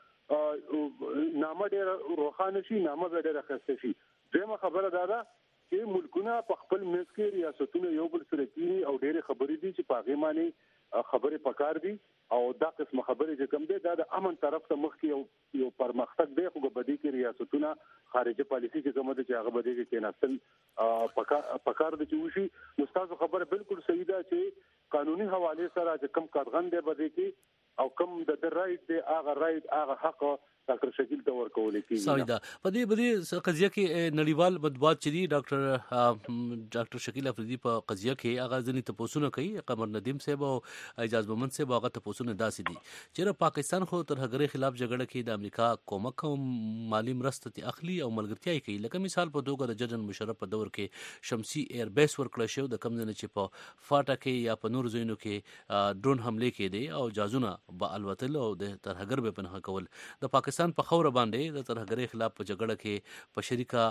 نامه ډیره روښانه شي نامه ډیره خسته شي دغه خبره ده چې ملکونه په خپل منځ کې ریاستونه یو بل سره کوي او ډیره خبرې دي چې پاغه معنی خبرې پکار دي او دا قسم خبرې چې کوم دي دا د امن طرف ته مخ کې یو یو پرمختګ دی خو په دې کې ریاستونه خارجه پالیسي چې کومه چې هغه بده کې کېناستل پکار پکار دي چې وشي مستازو خبره بالکل صحیح ده چې قانوني حواله سره چې کم کارغن دی بده کې او کم د رائټ دی هغه رائټ هغه حق ډاکټر شکیل ته ورکول کیږي سویدا په دې بده قضیه کې نړیوال مطبوعات چې دی ډاکټر ډاکټر شکیل افریدي په قضیه کې هغه ځنی تاسو کوي قمر ندیم صاحب او اعجاز محمد صاحب هغه تاسو نه داسې دي چې پاکستان خو ترهګری خلاف جګړه کې د امریکا کومک او مالی مرسته اخلي او ملګرتیا کوي لکه مثال په توګه د جنرال مشرف په دور کې شمسي ایر بیس ورکړل شو د کم نه چې په فاټا کې یا په نور ځایونو کې ډرون حمله کې دي او جازونه به الوتل او د ترهګر به پناه کول د پاکستان په خوره باندې د ترهګری خلاف په جګړه کې په شریکه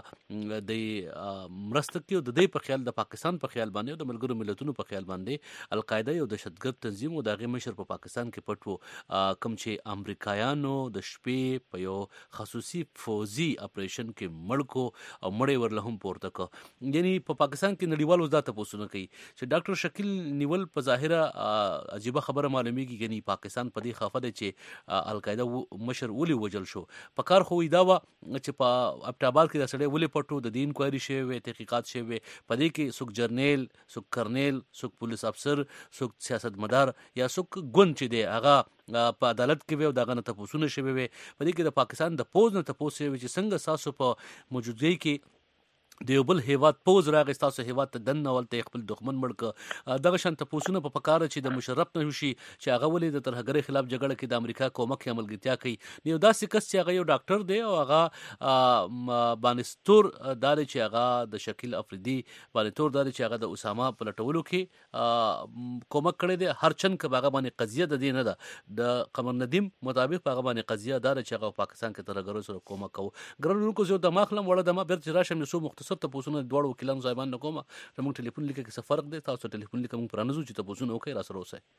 د مرسته کې د دې په خیال د پاکستان په خیال باندې د ملګرو ملتونو په خیال باندې القاعده یو دهشتګرد تنظیم او دغه مشر په پاکستان کې پټو کم چې امریکایانو د شپې په یو خصوصي فوزي اپریشن کې مړکو او مړې ورله هم پورته کو یعنی په پاکستان کې نړیوال وزارت پوسونه کوي چې ډاکټر شکیل نیول په ظاهره عجیب خبره معلومیږي یعنی پاکستان په دې خافه ده چې القاعده مشر ولي وجل شو په کار خو دا و چې په ابټاباد کې د سړی ولې پټو د دین کوایري شوی تحقیقات شوی په دې کې څوک جرنیل څوک کرنیل څوک پولیس افسر څوک سیاستمدار یا څوک ګوند چې دی هغه په عدالت کې وي او دغه نه تاسو نه شوی وي په دې کې د پاکستان د پوز نه تاسو وي چې څنګه تاسو په موجودګۍ کې د یو بل هیواد پوز راغی ستاسو هیواد ته دننه ولته خپل دښمن مړ کړ. دغه شان تپوسونه په پکاره چې د مشرف نه وشي چې هغه ولې د ترهګرۍ خلاف جګړه کې د امریکا کومک یا ملګرتیا کوي. یو داسې کس چې هغه یو ډاکټر دی او هغه بانستور دار چې هغه د شکیل افریدي بانستور دار چې هغه د اسامه په لټولو کې کومک کړی دی. هر چن که هغه باندې قضیه د دې نه ده. د قمر ندیم مطابق هغه باندې قضیه دار چې هغه پاکستان کې ترهګرو سره کومک کوي. ګرانو زه د ماخلم وړه د ما بیرته راشم نو مختصر ته پوسونه دواړو وکیلانو صاحبان نه کومه زموږ ټلیفون لیکه کې څه فرق دی. تاسو ټلیفون لیکه موږ پرانځو چې تاسو نو کوي را سره اوسئ.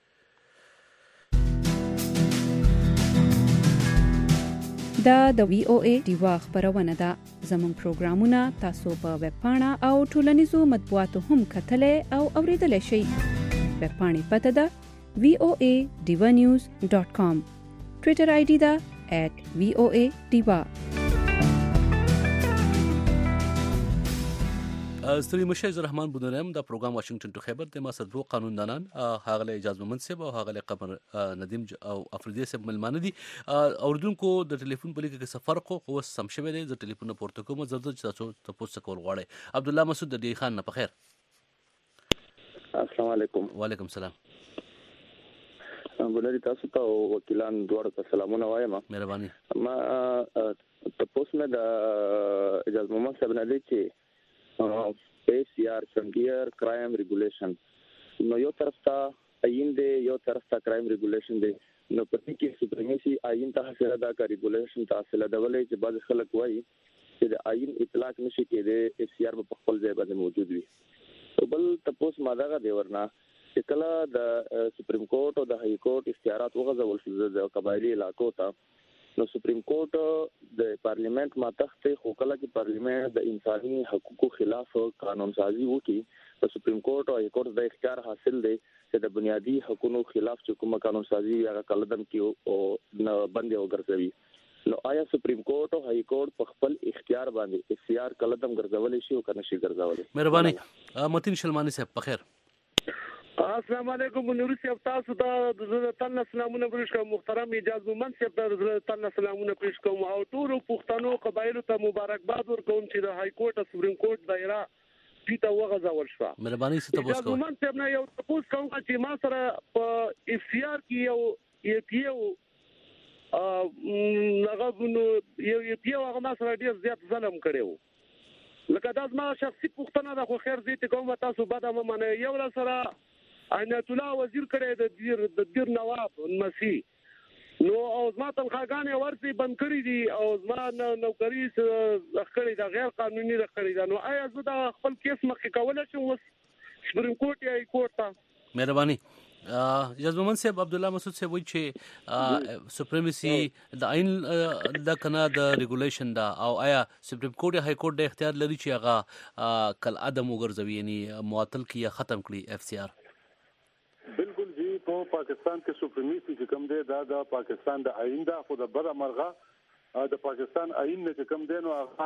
دا د وی او ای دیوا خبرونه ده. زموږ پروګرامونه تاسو په ویب پاڼه او ټولنیزو مطبوعاتو هم کتلای او اوریدلای شئ. ویب پاڼې پته ده وی او ای دیوا نیوز ډاٹ کام. ټویټر آی ډي ده ایٹ وی او ای دیوا. ستړي مشه زه رحمان بودنم د پروګرام واشنگټن ټو خیبر د ما سره دوه قانوندانان هغه اجازه مند صاحب او هغه قمر ندیم او افریدی صاحب ملمانه دي. اوردونکو د ټلیفون په لیکه کې سفر کو خو سم شوی دی. د ټلیفون پورته کوم زړه چې تاسو تاسو کول غواړئ. عبد الله مسعود د دی خان نه په خیر. السلام علیکم. وعلیکم السلام. ګلری تاسو ته وکیلان دوړ ته سلامونه وایم. مهرباني. ما تاسو مې د اجازه مند صاحب نه دی چې اے سی آر فرنٹیر کرائم ریګولیشن نو یو طرف ته آئین دی یو طرف ته کرائم ریګولیشن دی. نو پتی کې سپریمیسی آئین ته حاصل ادا کا ریګولیشن ته حاصل ادا ولې چې بعض خلک وایي چې د آئین اطلاق نشي کېدی اے سی آر په خپل ځای باندې موجود وي. بل تاسو ماده غا دی ورنه چې کله د سپریم کورټ او د های کورټ اختیارات وغځول شول د قبایلی علاقو ته نو سپریم کورټ د پارلیمنت ماتخته خو کله چې پارلیمنت د انساني حقوقو خلاف قانون سازي وکړي د سپریم کورټ او های کورټ د اختیار حاصل دی چې د بنیادی حقوقو خلاف چې کوم قانون سازي هغه قلدم کې او نه بندي وګرځوي. نو آیا سپریم کورټ او های کورټ په خپل اختیار باندې اف سی آر قلدم ګرځولې شي او کنه شي ګرځولې؟ مهرباني. متین شلمانی صاحب په خیر. السلام علیکم. نوري صاحب تاسو ته د تن سلامونه پېښ کوم. محترم اجازه مند صاحب ته د تن سلامونه پېښ کوم او ټول پښتنو قبایلو ته مبارکباد ورکوم چې د های کورټ او سپریم کورټ دایره پیته وغځول شو. مهرباني ستاسو کوم. اجازه مند صاحب نه یو تاسو کوم چې ما سره په اف سی آر کې یو ای پی او ا نغبنو یو ای پی او هغه ما سره ډیر زیات ظلم کړو. لکه دا ما شخصي پښتنه د خو خیر دې ته کوم تاسو بعد ما منه یو سره عنایت الله وزیر کړی د دیر د دیر نواب مسیح نو او زما تنخواګانې ورسي بند کړی دي او زما نوکری کړی دا غیر قانوني کړی دا. نو آیا زه دا خپل کیس مخکې کولای شم وس سپریم کورټ یا های کورټ ته؟ مهرباني. اجازه مند صاحب عبد الله مسعود صاحب وایي چې سپریمیسی د آئین د کنه د ریګولیشن دا او آیا سپریم کورټ یا های کورټ د اختیار لري چې هغه کل عدم وګرځوي یعنی معطل کړي یا ختم کړي اف سی آر؟ بالکل جی. په پاکستان کې سپریمیسی چې کوم دی دا د پاکستان د آئین دا خو د بر مرغه د پاکستان آئین نه کوم دی نو هغه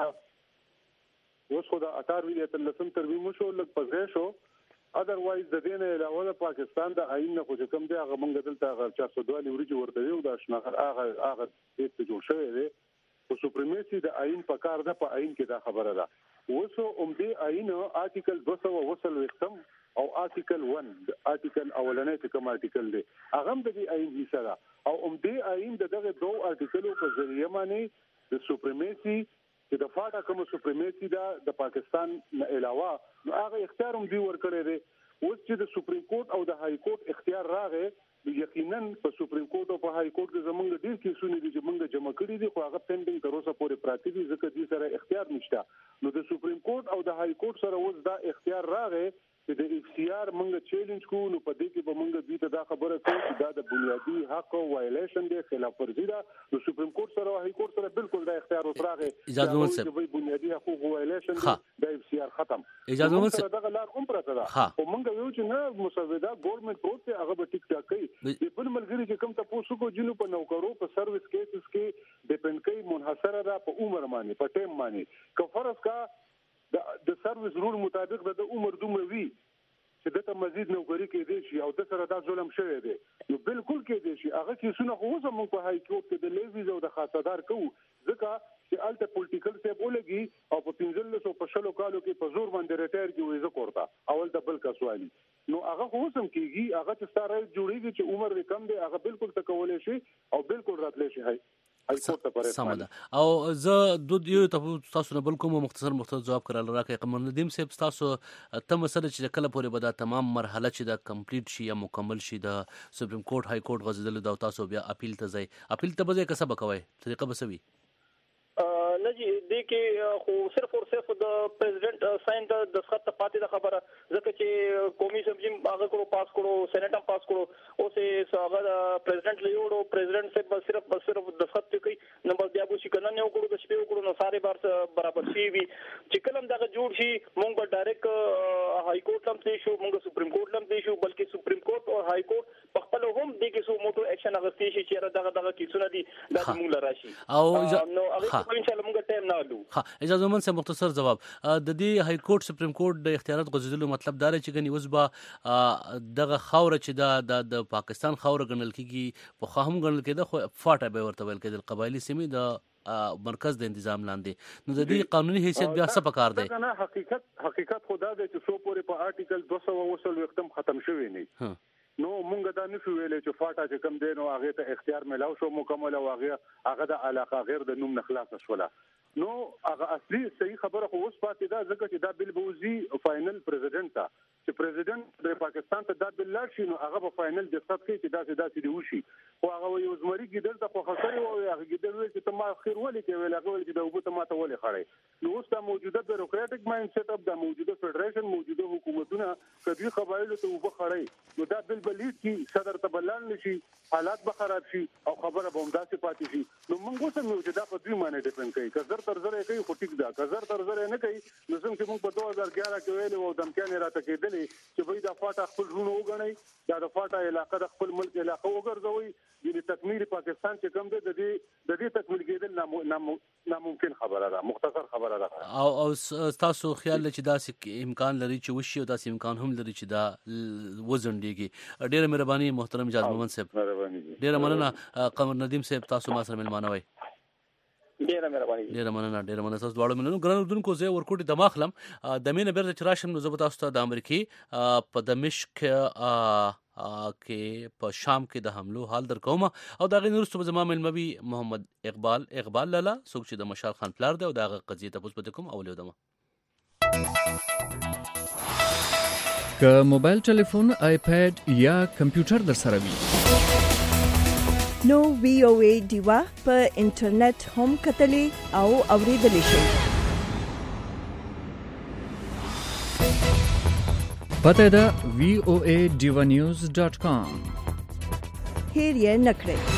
اوس خو د اټاروي د لسم ترمیم شو لږ پځې شو. اذروایز د دې نه علاوه د پاکستان د آئین نه خو چې کوم دی هغه مونږ دلته هغه چار سو دوه لوري ورته یو د شناخر هغه هغه څه جوړ شوی دی. خو سپریمیسی د آئین په کار ده په آئین کې دا خبره ده. اوسو اومدې آئین آرټیکل دو سوه وصل وختم او آرټیکل ون آرټیکل اولنې چې کوم آرټیکل دی هغه د دې آئین حصہ ده او اومدې آئین دغه دوه آرټیکلو په ذریعہ باندې د سپریمیسی چې د فاټا کوم سپریمیسی دا د پاکستان نه علاوه نو هغه اختیار هم دی ورکړی دی. اوس چې د سپریم کورټ او د های کورټ اختیار راغی یقینا په سپریم کورټ او په های کورټ کې زمونږ ډیر کیسونه دي چې موږ جمع کړي دي خو هغه پینډینګ تر اوسه پورې پراته دي ځکه دې سره اختیار نشته. نو د سپریم کورټ او د های کورټ سره اوس دا اختیار راغی چې د اف سی آر موږ چیلنج کوو. نو په دې کې به موږ دوی ته دا خبره کوو چې دا د بنیادي حق او وایلیشن دی خلاف ورزي ده. نو سپریم کورټ سره او های کورټ سره بالکل دا اختیار اوس راغی اجازه مند صاحب چې بنیادي حقوق او وایلیشن د اف سی آر ختم. اجازه مند صاحب دا لار هم پراته ده او موږ یو چې نه مسوده ګورنمنت پروت هغه به ټیک ټاک کوي. د بل ملګری چې کوم تاسو کو جنو په نوکرو په سرویس کیسز کې ډیپند کوي منحصره ده په عمر باندې په ټیم باندې. که فرض کا د سرویس رول مطابق د عمر دومره وي چې دته مزید نوکری کې دي شي او د سره دا ظلم شوی دی نو بالکل کې دي شي هغه کیسونه خو زموږ په های کورټ کې د لیویز او د خاطردار کوو ځکه چې الته پولیټیکل سیب ولګي او په پنځلس او په شلو کالو کې په زور باندې ریټایر کې ویزه کوړتا اول د بل کسوالي نو هغه خو سم کیږي هغه چې ستاره جوړیږي چې عمر یې کم دی هغه بالکل تکولې شي او بالکل راتلې شي هاي سمه ده او زه د یو تاسو نه بل کوم مختصر مختصر جواب کړل راکې قمر ندیم صاحب تاسو ته مسله چې کله پورې به دا تمام مرحله چې دا کمپلیټ شي یا مکمل شي د سپریم کورټ های کورټ غزدل دا تاسو بیا اپیل ته ځي اپیل ته به کسب کوي طریقه به سوي نه جی د کې خو صرف اور صرف د پریزیدنت ساين د دسخط پاتې د خبره ځکه چې قومي اسمبلی هغه کړو پاس کړو سېنات هم پاس کړو او سه هغه پریزیدنت لیوړو پریزیدنت سے صرف صرف دسخط کوي نمبر بیا به شي کنه نه وکړو د شپې وکړو نو ساره بار برابر شي وي چې کلم دغه جوړ شي مونږ به ډایرکټ های کورټ هم ته شو مونږ سپریم کورټ هم ته شو بلکې سپریم کورټ او های کورټ په خپل هم د کې سو موټو اکشن اغستې شي چې دغه دغه کیسونه دي د مونږ لراشي او نو هغه ان شاء الله مونږ ټایم نه لو ها اجازه من سه مختصر جواب د دې های کورټ سپریم کورټ د اختیارات غوښتلو مطلب دا چې غني وسبا دغه خوره چې دا د پاکستان خوره غنل کیږي په خام غنل کېده خو فاټه به ورته ویل کېدل قبایلی سیمې د مرکز د تنظیم لاندې نو د دې قانوني حیثیت بیا څه پکار دی کنه حقیقت حقیقت خدا دې چې سو پورې په آرټیکل دو سوه وسل وختم ختم شوی نه نو مونږ دا نشو ویلې چې فاټا چې کم دی نو هغه ته اختیار ملاو شو مکمل او هغه هغه د علاقه غیر د نوم نخلاص شولا نو هغه اصلي صحیح خبره خو اوس پاتې دا ځکه چې دا بل بوزي فائنل پریزیدنت تا چې پریزیدنت د پاکستان ته دا بل لاړ شي نو هغه په فائنل د خط کې چې دا چې دا چې دی وشي خو هغه یو زمري ګیدل ته خو خسرې او هغه ګیدل چې ته ما خیر ولې کې ویل هغه چې دا وبو ته ما ته ولې خړې نو اوس دا موجوده بیروکراټک مایند سیټ اپ دا موجوده فدریشن موجوده حکومتونه کدي قبایلو ته وبو خړې نو دا بل بلید کې صدر ته بلل نشي حالات به خراب شي او خبره به همداسې پاتې شي نو موږ اوس هم چې دا په دوی باندې ډیپند کوي که زر تر زر کوي خو ټیک ده که زر تر زر نه کوي نو څنګه چې موږ په دوه هزار ګیارہ کې ویل او دمکانې راته کېدلې چې وای دا فاټا خپل ژوند وګڼي دا د فاټا علاقه د خپل ملک علاقه وګرځوي د تکمیل پاکستان چې کوم ده د دې د دې تکمیل کېدل ناممکن خبره ده مختصر خبره ده او او تاسو خیال چې دا امکان لري چې وشي او دا امکان هم لري چې دا وزندګي ډیره مهرباني محترم اجازه مومن صاحب ډیره مننه قمر ندیم صاحب تاسو ما سره ملمانه وای ډیره مهرباني ډیره مننه ډیره مننه تاسو دواړو مننه ګرانو دونکو زه ورکوټي دماغلم د مینه بیرته چراشم نو زه تاسو ته د امریکای په دمشق کې په شام کې د حملو حال در کوم او دا غي نورستو زما ملمبي محمد اقبال اقبال لالا څوک چې د مشال خان پلار دی او دا قضیه ته پوښتنه کوم اولې ودم که موبایل ټلیفون آیپاد یا کمپیوټر در سره وي نو وی او ای دیوا په انټرنیټ هم کتلې او اوریدلې شئ پته دا وی او ای ډیوا نیوز ډاٹ کام هیر یې نکړئ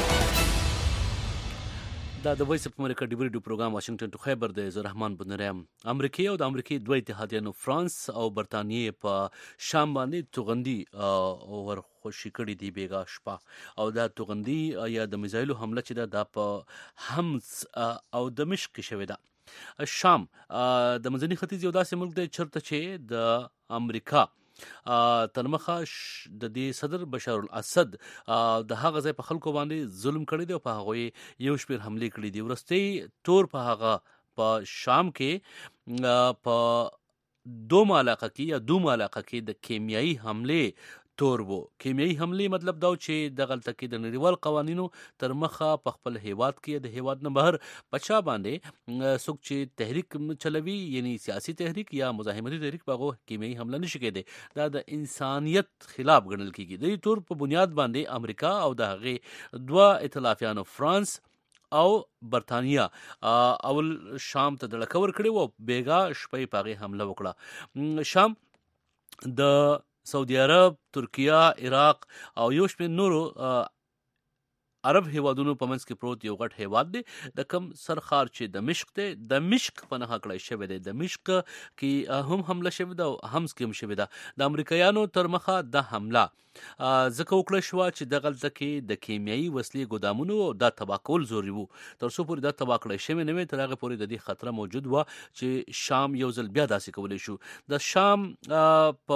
دا د وایس اف امریکا ډیبری ډو پروګرام واشنگټن ټو خیبر د زه رحمان بنرام امریکای او د امریکای دوه اتحادیانو فرانس او برتانیې په شام باندې توغندي او ور خوشی کړي دی بیګا شپه او دا توغندي یا د میزایلو حمله چې دا په حمص او دمشق کې شوې ده شام د منځني ختیځ یو داسې ملک دی چرته چې د امریکا ترمخه د دې صدر بشار الاسد د هغه ځای په خلکو باندې ظلم کړی دی او په هغه یو شپیر حمله کړې دي ورستي تور په هغه په شام کې په دوم علاقه کې یا دوم علاقه کې د کیمیاوي حمله تور وو کیمیاوي حمله مطلب دا چې د غلطه کې د نړیوال قوانینو تر مخه په خپل هیواد کې د هیواد نه بهر پچا باندې څوک چې تحریک چلوي یعنی سیاسي تحریک یا مزاحمتي تحریک باغو کیمیاوي حمله نشي کېده دا د انسانیت خلاف ګڼل کېږي د تور په بنیاد باندې امریکا او د هغه دوه ائتلافیانو فرانس او برتانیا اول شام ته د لکور کړي وو بیګا شپې پاغه حمله وکړه شام د سعودي عرب ترکیه عراق او یو شمېر نورو عرب هیوادونو په منځ کې پروت یو غټ هیواد دی د کم سرخار چې دمشق دی دمشق په نه کړی شوی دی دمشق کې هم حمله شوی ده او همس کې هم شوی ده د امریکایانو تر مخه د حمله ځکه وکړه شو چې د غلطه کې د کیمیاوي وسلې ګودامونو د تباه کول ضروري وو تر څو پورې د تباه کړی شوی نه وي تر هغه پورې د دې خطر موجود و چې شام یو ځل بیا داسې کولی شو د شام په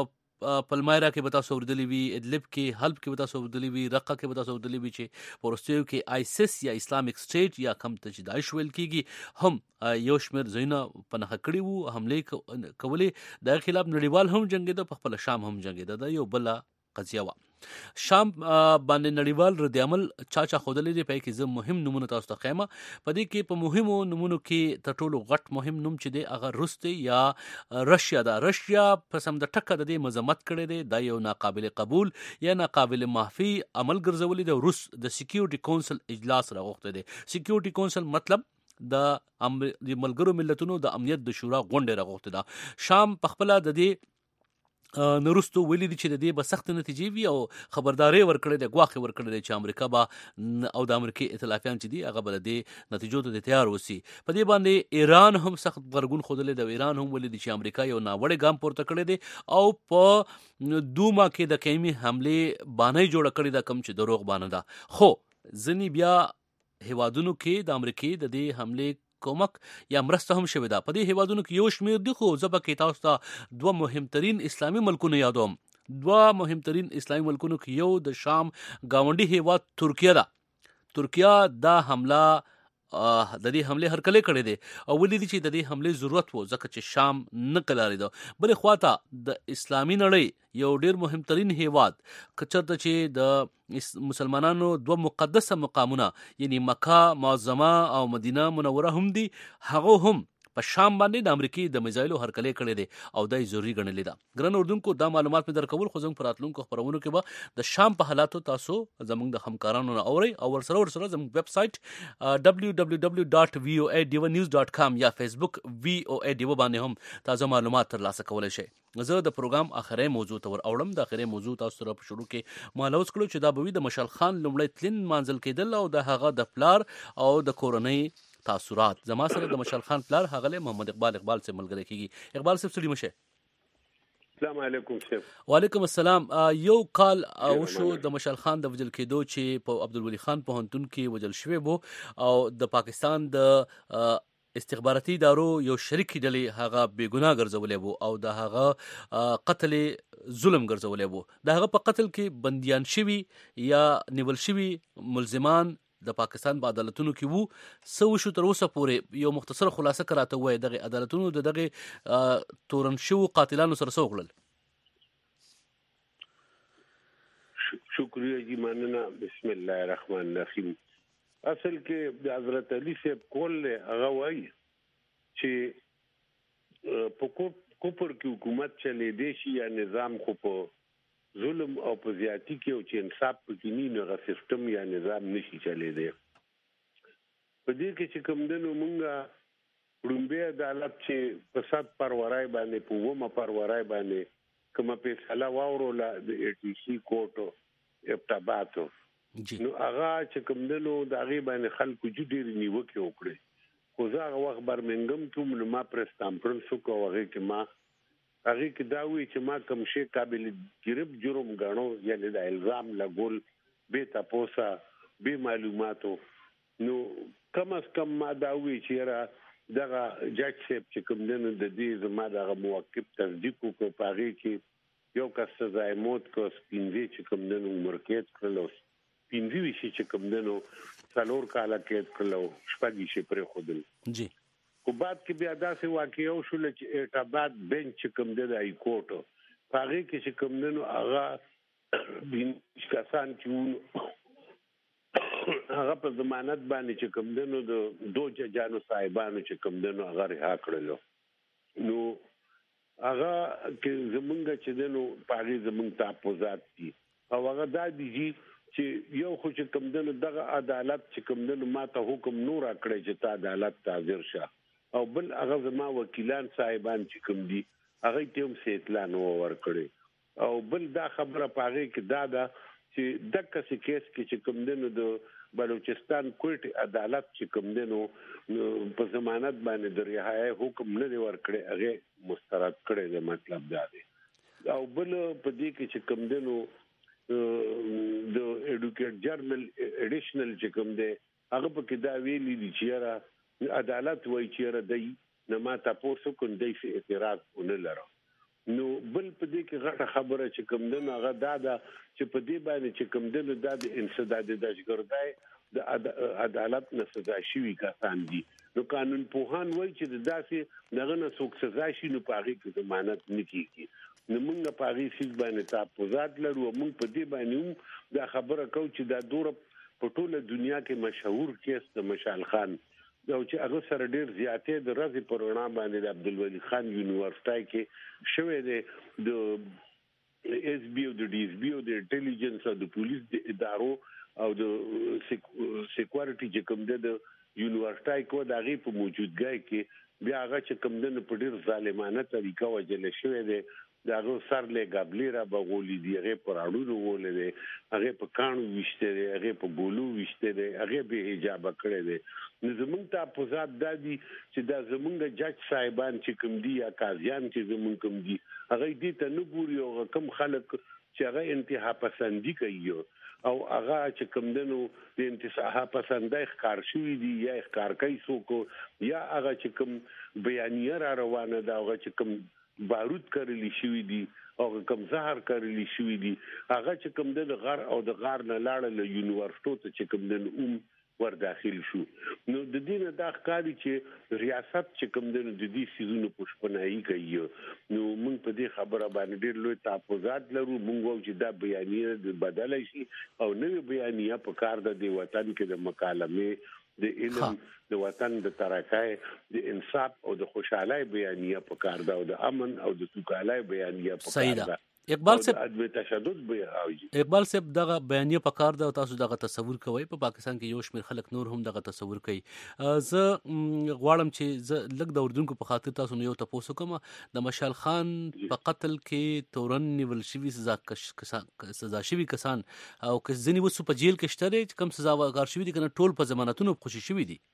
پلمایرا کې به تاسو اوریدلی وي، ادلب کې، حلب کې به تاسو اوریدلی وي، رقه کې به تاسو اوریدلی وي چې په وروستیو کې آیسس یا اسلامیک سټیټ یا کوم ته چې داعش ویل کېږي هم یو شمېر ځایونه په نښه کړي وو، حملې کولې. د خلاف نړیوال هم جنګېده، په خپل شام هم جنګېده. دا یو بله قضیه وه. شام باندې نړیوال رد عمل چا چا ښودلی دی، په کې زه مهم نمونه تاسو ته ښیم. په دې کې په مهمو نمونو کې تر ټولو غټ مهم نوم چې دی هغه روس دی یا رشیا ده. رشیا په سم د ټکه د دې مذمت کړی دی، دا یو ناقابل قبول یا ناقابل معافي عمل ګرځولی دی. روس د سکیورټي کونسل اجلاس راغوښتی دی. سکیورټي کونسل مطلب د ملګرو ملتونو د امنیت د شورا غونډه راغوښته ده. شام په خپل د دې نورستو ویلي دي چې د دې به سخت نتیجې وي او خبرداري ورکړي د ګواښ ورکړي دي چې امریکا به او د امریکای ائتلافیان چې دي هغه به د نتیجو ته تیار وسی. په دې باندې ایران هم سخت غبرګون خوده د ایران هم ویلي دي چې امریکا یو ناوړه ګام پورته کړی دی او په دوما کې د کیمي حمله باندې جوړ کړی دا کم چې دروغ باندې ده. خو ځنی بیا هوادونو کې د امریکای د دې حمله کومک یا مرسته هم شوې ده. په دې هیوادونو کې یو شمېر دي، خو زه به کې تاسو ته دوه مهمترین اسلامي ملکونه یادوم. دوه مهمترین اسلامي ملکونو کې یو د شام ګاونډي هیواد ترکیه ده. ترکیه دا حمله د دې حمله هرکلی کړی دی او ولې دي چې د دې حمله ضرورت وو ځکه چې شام نه کلاري ده. بلې خواته د اسلامي نړۍ یو ډیر مهمترین هیواد کچرته چې د مسلمانانو دوه مقدسه مقامونه یعنی مکه معظمه او مدینه منوره هم دي، هغه هم په شام باندې د امریکای د میزایلو هرکلی کړی دی او دای ضروری ګڼلی ده. ګران اردوونکو دا معلومات مې درکول، خو زموږ په راتلونکو خبرونو کې به د شام په حالاتو تاسو زموږ د همکارانو نه اورئ او ورسره ورسره زموږ ویب سایټ دبلیو دبلیو دبلیو ډاټ وی او ای ډیوا نیوز ډاټ کام یا فیسبوک وی او ای ډیوا باندې هم تازه معلومات ترلاسه کولی شئ. زه د پروګرام اخري موضوع ته ور اوړم. د اخري موضوع تاسو سره په شروع کې مالوس کړو چې دا به وي د مشال خان لومړی تلین منزل کېدل او د هغه د پلار او د کورنۍ تاثرات. زما سره د مشال خان پلار هغه محمد اقبال اقبال سے ملګری کیږي. اقبال صاحب سړي مشه. السلام علیکم شیخ. وعلیکم السلام. یو کال او شو د مشال خان د وجل کېدو چې په عبدالولی خان پوهنتون کې وجل شوی وو او د پاکستان د استخباراتي ادارو یو شریک ډلې هغه بیګناه ګرځولې وو او د هغه قتل ظلم ګرځولې وو. د هغه په قتل کې بنديان شوي یا نیول شوي ملزمان د پاکستان په عدالتونو کې وو. سو شو تر اوسه پورې یو مختصر خلاصه کراته وای دغه عدالتونو د دغه تورن شو قاتلانو سره سو غړل. شکریہ جی، مننه. بسم الله الرحمن الرحیم. اصل کې د حضرت علی صاحب کول هغه وای چې په کوپر کې حکومت چلے دی شي یا نظام خو په ظلم او په زیاتی کې او چې انصاف پکې نه نه سیستم یا نظام نشي چلے دی. په دې کې چې کوم دنو مونږه رومبه عدالت چې په صد پرورای باندې په ومه پرورای باندې کومه په سلا واورو لا د ای ټی سی کوټ ابتباتو نو هغه چې کوم دنو د هغه باندې خلکو جوړ نیوکه وکړي. خو زه هغه وخت برمنګم کوم نو ما پرس کانفرنس وکړ هغه کې ما هغه کې دا وی چې ما کوم شی قابل جرم جرم غاڼو یعنی د الزام لګول به تاسو به معلوماتو نو کم از کم ما دا وی چې را دغه جج صاحب چې کوم دنه د دې زما دغه موقف تصدیق کو پاره کې یو کس سزا موت کو سپینځي چې کوم دنه عمر کې کړلو سپینځي وی چې کوم دنه څلور کاله کې کړلو شپږی شي پر خودل جی. کو بعد کې بیا داسې واقعو شول چې اټاباد بنچ کوم د ای کوټ پاره کې چې کوم دنه هغه بین کسان چې هغه په ضمانت باندې چې کوم دنو د دوه ججانو صاحبانو چې کوم دنو هغه رها کړلو نو هغه کې زمونږ چې دنو پاري زمونږ تاسوات دي او هغه د دې چې یو خو چې کوم دنو دغه عدالت چې کوم دنو ماته حکم نور کړی چې تا عدالت تاذر شه او بل هغه زما وکیلان صاحبان چې کوم دي هغه ته هم سیتلان ور کړی او بل دا خبره پاره کې دا دا چې دغه کیس کې چې کوم دنو د بلوچستان کوټ عدالت چې کوم دنو په ضمانت باندې د رهایی حکم نه ورکړي هغه مسترد کړي د مطلب دا دی او بل په دې کې چې کوم دنو د ایډوکیټ جرنل ایډیشنل چې کوم دی هغه په کې دا ویلي دي چې عدالت وایي چې ردی نه ما تاسو کوم دی اعتراض ونه لرو نو بل په دې کې غټه خبره چې کوم دنه هغه دا ده چې په دې باندې چې کوم دنه د انسداد د داشګردای د عدالت نه سزا شوی کسان دي. نو قانون پوهان وایي چې د داسې دغه نه څوک سزا شي نو په هغې کې ضمانت نه کیږي. نو موږ په هغې څیز باندې تحفظات لرو او موږ په دې باندې هم دا خبره کوو چې دا دوره په ټوله دنیا کې مشهور کیس د مشال خان او چې هغه سره ډیر زیاتې د ورځې په رڼا باندې د عبدالولي خان یونیورسيټي کې شوې ده د اس بي او د ډي اس بي او د انټيليجنس او د پولیس د ادارو او د سکیورټي چې کوم ده د یونیورسيټي کو د هغه په موجودګۍ کې بیا هغه چې کوم ده په ډیر ظالمانه طریقه وجل شوې ده. دا غو سر له غبلیره بغولې دی هغه پر اړونو ولې دی هغه په کانو وشته دی هغه په ګولو وشته دی هغه به حجاب کړی دی. نو زمونږ ته پوزات دادی چې دا زمونږ جج صاحبان چې کوم دي یا قاضیان چې زمونږ کوم دي هغه دې ته نه ګوري او کوم خلک چې هغه انتها پسندي کوي او هغه چې کوم دنو د انتها پسندای ښکار شوی دي یا ښکار کوي څوک یا هغه چې کوم بیانیه را روانه ده هغه چې کوم بارود کړلی شوی دي او کوم زهر کړلی شوی دي هغه چې کوم د غار او د غار نه لاړ له یونیورسيټو ته چې کوم د اوم ور داخل شو. نو د دې نه دا ښکاري چې ریاست چې کوم د دې سيزونو پښپناهي کوي. نو موږ په دې خبره باندې ډېر لوی تحفظات لرو. موږ وایو چې دا بیانیه د بدلای شي او نوې بیانیه په کار د وطن کې د مکالمې د علم د وطن د ترقای د انصاف او د خوشحالي بیانیه په کار ده او د امن او د سوکالۍ بیانیه په کار ده. اقبال صاحب ادب تشدد به راوځي. اقبال صاحب دغه بیانیه په کار ده او تاسو دغه تصور کوئ په پاکستان کې یو شمېر خلک نور هم دغه تصور کوي. زه غواړم چې زه لږ د اردوونکو په خاطر تاسو نه یو تاسو کوم د مشال خان په قتل کې تورن نیول شوی سزا سزا شوی کسان او که ځینې وسو په جیل کې شته چې کم سزا ورکړل شوی دي کنه ټول په ضمانتونو خوشي شوی دي.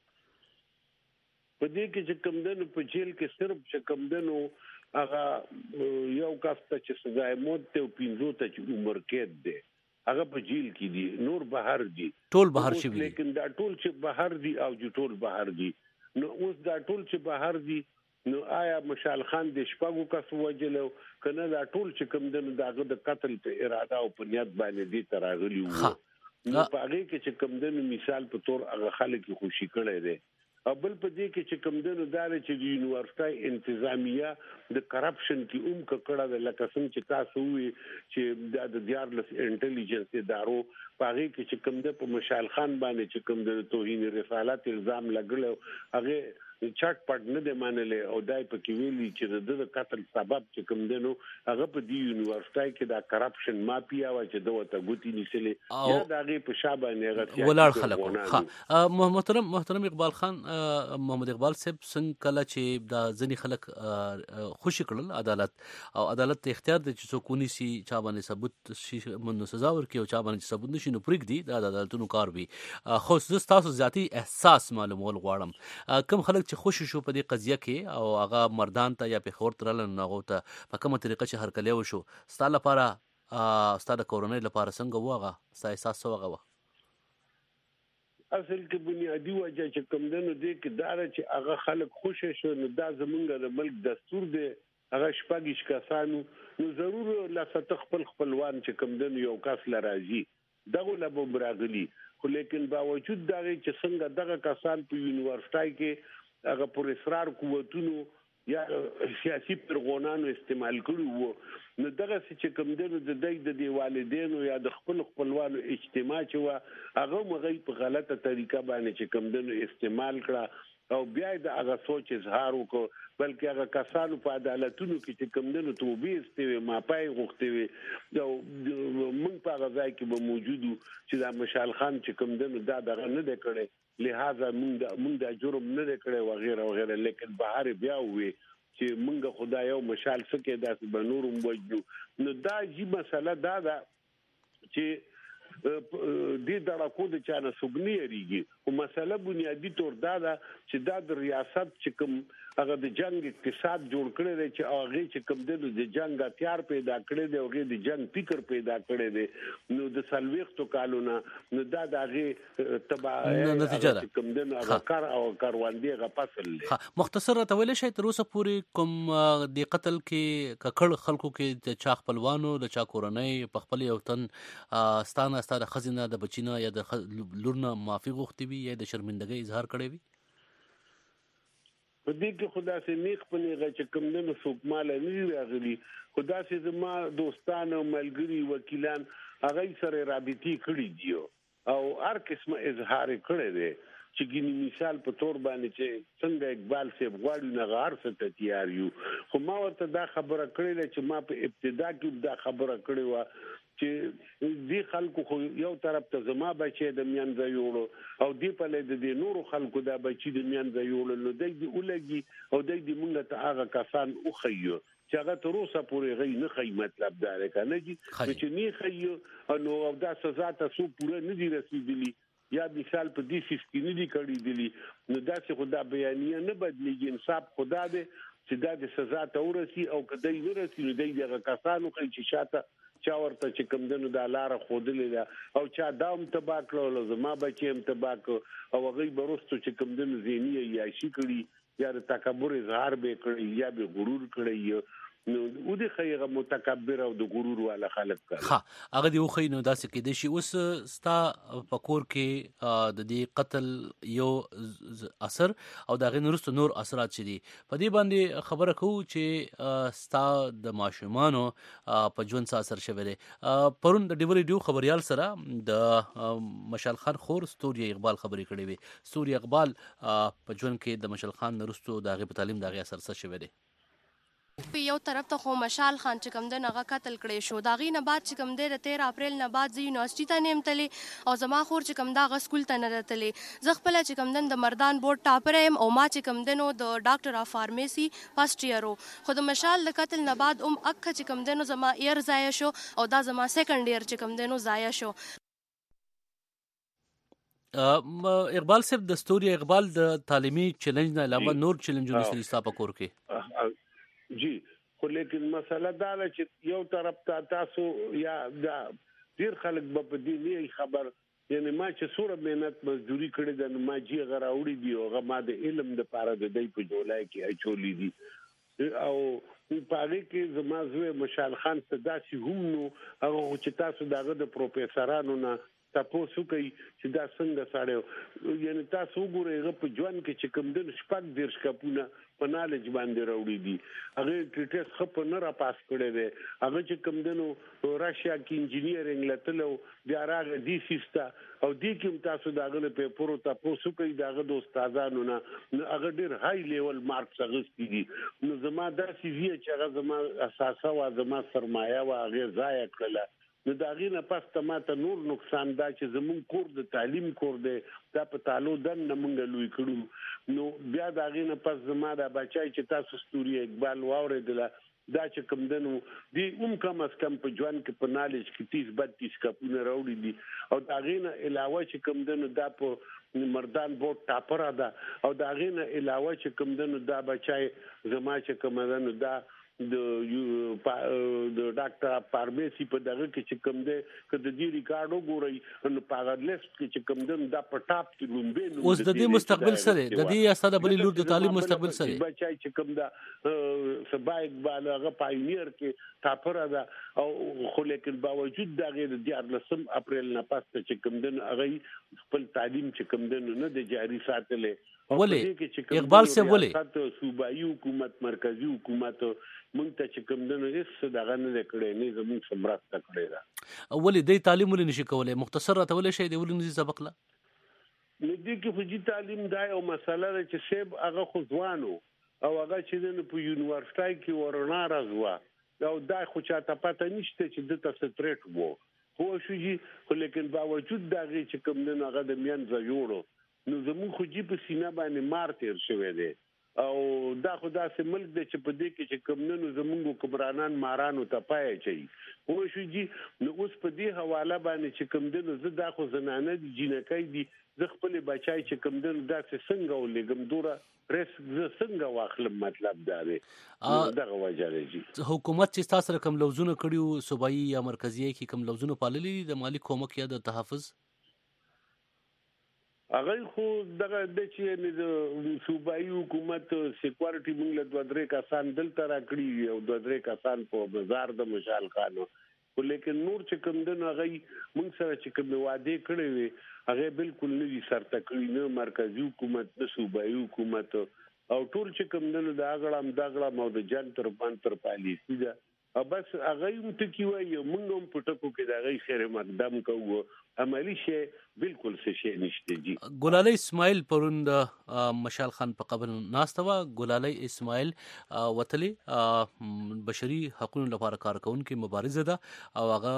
په دې کې چې کم دنو په جیل کې صرف چې کم دنو هغه یو کس ته چې سزا موت ته پینځو ته چې عمر قید دی هغه په جیل کې دي نور بهر دي ټول بهر شي لیکن دا ټول چې بهر دي او چې ټول بهر دي نو اوس دا ټول چې بهر دي نو آیا مشال خان د شپږو کس وجلو کنه دا ټول چې کوم دنو داغه د قتل په اراده او په نیت باندې دي تراغلی وو. نو په هغه کې چې کوم دنو مثال په تور هغه خلک خوشي کړي دي. بل په دې کې چې کوم دنو دار چې د یونیورسيټي انتظامیه د کرپشن کې اوم کړه د لکه څنګه چې تاسو وی چې د دیارلس انټيليجنس ادارو پاره کې چې کوم د په مشال خان باندې چې کوم د توهین رسالت الزام لګل هغه چټ پټ نه دی منلې او دای په کې ویلي چې د قتل سبب چې کوم دنو هغه په دی یونیورسيټي کې دا کرپشن مافیا و چې دوته ګوتی نیسلې یا دغه په شابه نه غوښتي ولر خلک. ها محترم محترم اقبال خان محمد اقبال صاحب څنګه کله چې دا ځنی خلک خوشی کړل عدالت او عدالت ته اختیار دي چې څوک ونیسي چا باندې ثبوت شي منو سزا ورکړي او چا باندې ثبوت نشي نو پرېږدي دا د عدالتونو کار وي. خو زه تاسو ذاتی احساس معلومول غواړم کوم خلک چې خوشی شو په دې قضیه کې او هغه مردان ته یا په خور ترل نه غوته په کومه طریقه چې هر کله وشو ستاسو لپاره ستاسو کورونې لپاره څنګه وغه ستاسو احساس وغه اصل کې بنیادی وجه چې کوم دنو دې کې دار چې هغه خلک خوشی شو نو دا زمونږ د ملک دستور دی هغه شپږ کسانو نو ضرور لا خپل خپلوان چې کوم دنو یو کس لراځي دغه لبو براغلی خو لیکن باوجود دغه چې څنګه دغه کسان په یونیورسيټي کې هغه پر اصرار قوتونو یا سیاسي پرغونانو استعمال کړي وو نو دغه چې کوم دنو د دې د دی والدینو یا د خپل خپلوانو اجتماع چې وا هغه مغي په غلطه طریقه باندې چې کوم دنو استعمال کړه او بیا د هغه سوچ اظهار وکړو بلکې هغه کسانو په عدالتونو کې چې کوم دنو توبې استوي ماپای غوښتي او موږ په هغه ځای کې به موجودو چې د مشال خان چې کوم دنو دا دغه نه دی کړی لہذا موږ موږ د جرم نه دی کړی وغیرہ وغیرہ لیکن بهر بیا وې چې موږ خدای یو مشال سکه داسې بنورم وجو نو دا جی مسله دا ده چې دې دړه کو د چانه سګنی ریږي او مسله بنیادی تور دا ده چې دا د ریاست چې کوم هغه د جنگ اقتصاد جوړ کړی دی چې هغه چې کوم د جنگ هتیار پیدا کړی دی او د جنگ فکر پیدا کړی دی نو د سلويختو کالونه نو دا دغه تبع نتیجه ده کوم د هغه کار او کاروندې غ فصل ها مختصر ته ویل شي تر اوسه پورې کوم د قتل کې ککړ خلکو کې د چا خپلوانو د چا کورنۍ په خپل یو تن ستانه ستاره خزینه د بچینه یا د لورنه معافي غوښتي وي یا د شرمندګۍ اظهار کړی وي په دې کې خدا سي نیک پنيغه چې کوم نه څوک مال نه راغلي خدا سي زما دوستان او ملګري وکیلان هغه سره رابطي کړی دی او هر قسمه اظهار کړی دی چې ګینی مثال په تور باندې چې څنګه اقبال صاحب غواړي نه غار څه تیار یو خو ما ورته دا خبره کړې چې ما په ابتدا کې دا خبره کړې و چې دې خلکو خو یو طرف ته زما بچي د میانځ یوړو او دې په لید د نورو خلکو دا بچي د میانځ یوړو نو دې دې ولګي او دې دې مونږ ته هغه کسان او خيو چې هغه تر اوسه پورې غي نه خي مطلب دا کنه چې نه خيو نو او دا سزا تاسو پوره نه دي رسیدلی یا مثال په دې سیستم نه دي کړی دي نو دا چې خدا بیانیه نه بدلیږي انصاف خدا دې چې دا د سزا ته ورسي او کدی نه رسي نو دغه کسانو کوي چې شاته چا ورته چې کوم دنو د لار خودلې ده او چا دام تباک له زما بچیم تباک او غي برستو چې کوم دنو زینی یا شي کړی یا تکبر اظهار به کړی یا به غرور کړی نو و دې خیغه متکبر او د غرور والا خلک کړه ها هغه دی خو نو داسې کې د شي اوس ستا پکور کې د دې قتل یو اثر او د غنورست نور اثرات چي دي په دې باندې خبره کوو چې ستا د ماشومانو په ژوند څه اثر شوی دی پرون د ډیوري ډیو خبريال سره د مشال خان خور ستوري اقبال خبرې کړې وي ستوري اقبال په ژوند کې د مشال خان نورستو د غي په تعلیم د غي اثر څه شوی دی په یو طرف ته خو مشال خان چې کوم د نغه قتل کړي شو دا غي نه بعد چې کوم د تیرah اپریل نه بعد زی یونیورسيټي ته نیمتلې او زما خور چې کوم دا غ سکول ته نه راتلې زه خپل چې کوم د مردان بورډ ټاپر ایم او ما چې کوم دنو د ډاکټر اف فارمیسي فرست ایرو خو د مشال د قتل نه بعد ام اک چې کوم دنو زما ایر ضایع شو او دا زما سیکنډ ایر چې کوم دنو ضایع شو اقبال صاحب د ستوري اقبال د تعلیمي چیلنج نه علاوه نور چیلنجونه سره ستا په کور کې جی خو لیکن مسله دا ده چې یو طرف ته تاسو یا دا ډیر خلک په دې نه خبر یعنی ما چې سوره مهنت مزدوري کړې ده ما جی غراوړي دی او ما د علم د پاره د دې په جولای کې اچولې دي او په هغه کې زما زوی مشال خان صدا سي هم نو هغه چې تاسو دغه د پروفیسورانو نه تاسو کوي چې دا څنګه ساړو یعنی تاسو ګورئ په ژوند کې چې کوم د شپږ دیرش کپونه په نالج باندې راوړي دي هغه ټیټس خپ نه را پاس کړي دي هغه چې کوم دنو راشیا کې انجینیرینګ لته بیا راغی دي سیستا او دې کوم تاسو داغه په پیپر تاسو کوي داغه د استادانو نه هغه ډیر های لیول مارکس غوښتي دي نو زما دا سی وی چې هغه زما اساسه وا زما سرمایه وا هغه ضایع کړله نو دا غینه پس ته ماته نور نقصان دا چې زمون کور د تعلیم کور دی دا په تعالو دن نمنګ لوي کړو نو بیا دا غینه پس زما دا بچای چې تاسو ستوري اقبال واوریدله دا چې کوم دنو دی اوم کم اس کم په ژوند کې په نالج کې تیس بتیس کپونه راوړي دي او دا غینه علاوه چې کوم دنو دا په مردان بورډ ټاپر ده او دا غینه علاوه چې کوم دنو دا بچای زما چې کوم دنو دا د یو د ډاکټر فارمیسي په دغه کې چې کوم دی که د دې ریکارډ وګورئ نو په هغه لیست کې چې کوم دی دا په ټاپ کې لومبه نو اوس د دې مستقبل سره د دې استاد بلی لور د تعلیم مستقبل سره بچای چې کوم دا سبا اقبال هغه پاینیر کې ټاپر ده او خو لیکن باوجود دا غیر د دیارلسم اپریل نه پس چې کوم دی هغه خپل تعلیم چې کوم دی نه د جاری ساتلې ولې اقبال سے ولې صوبایي حکومت مرکزی حکومت مونږ ته چې کوم دنه هیڅ دغه نه کړی نه زموږ سمراسته کړی دا ولې د تعلیم ولې نشي کولای مختصر راته ولې شي د ولې نشي سبق لا نو دې کې فوجي تعلیم دا یو مسله ده چې سیب هغه خو ځوانو او هغه چې په یونیورسيټي کې ورنا راځوا او دا خو چاته پته نشته چې د تاسو تریټ وو خو شوجي خو لیکن باوجود دا غي چې کوم دنه هغه د میان ځ جوړو نو زموږ خو جی په سینا باندې مار تیر شوی دی او دا خو داسې ملک دی چې په دې کې چې کمنو زمونږ کمرانان مارانو ته پای چي خو شو جی نو اوس په دې حواله باندې چې کمدنو زه دا خو زنانه دي جنکای دي زه خپل بچای چې کمدنو داسې څنګه ولګم دوره پریس زه څنګه واخلم مطلب دا دی دغه وجه دی حکومت چې تاسو سره کوم لوزونه کړیو صوبایي یا مرکزی کې کوم لوزونه پاللي د مالی کومک یا د تحفظ هغه خو دغه د چې د صوبایي حکومت سکیورټي موږ له دوه درې کسان دلته راکړي او دوه درې کسان په بازار د مشال خانو خو لیکن نور چې کوم د هغه موږ سره چې کوم وعده کړی وي هغه بالکل نه دي سرته کړی نه مرکزی حکومت نه صوبایي حکومت او ټول چې کوم د داغړم داغړم او د جنتر پانتر پالیسی ده او بس هغه هم ټکی وایي موږ هم په ټکو کې دا غي خیر مقدم کوو عملی شي بالکل څه شي نشته جی ګلالي اسماعیل پروند مشال خان په قبر ناستوا ګلالي اسماعیل وتلی بشري حقوقو لپاره کارکونکو مبارزه ده او هغه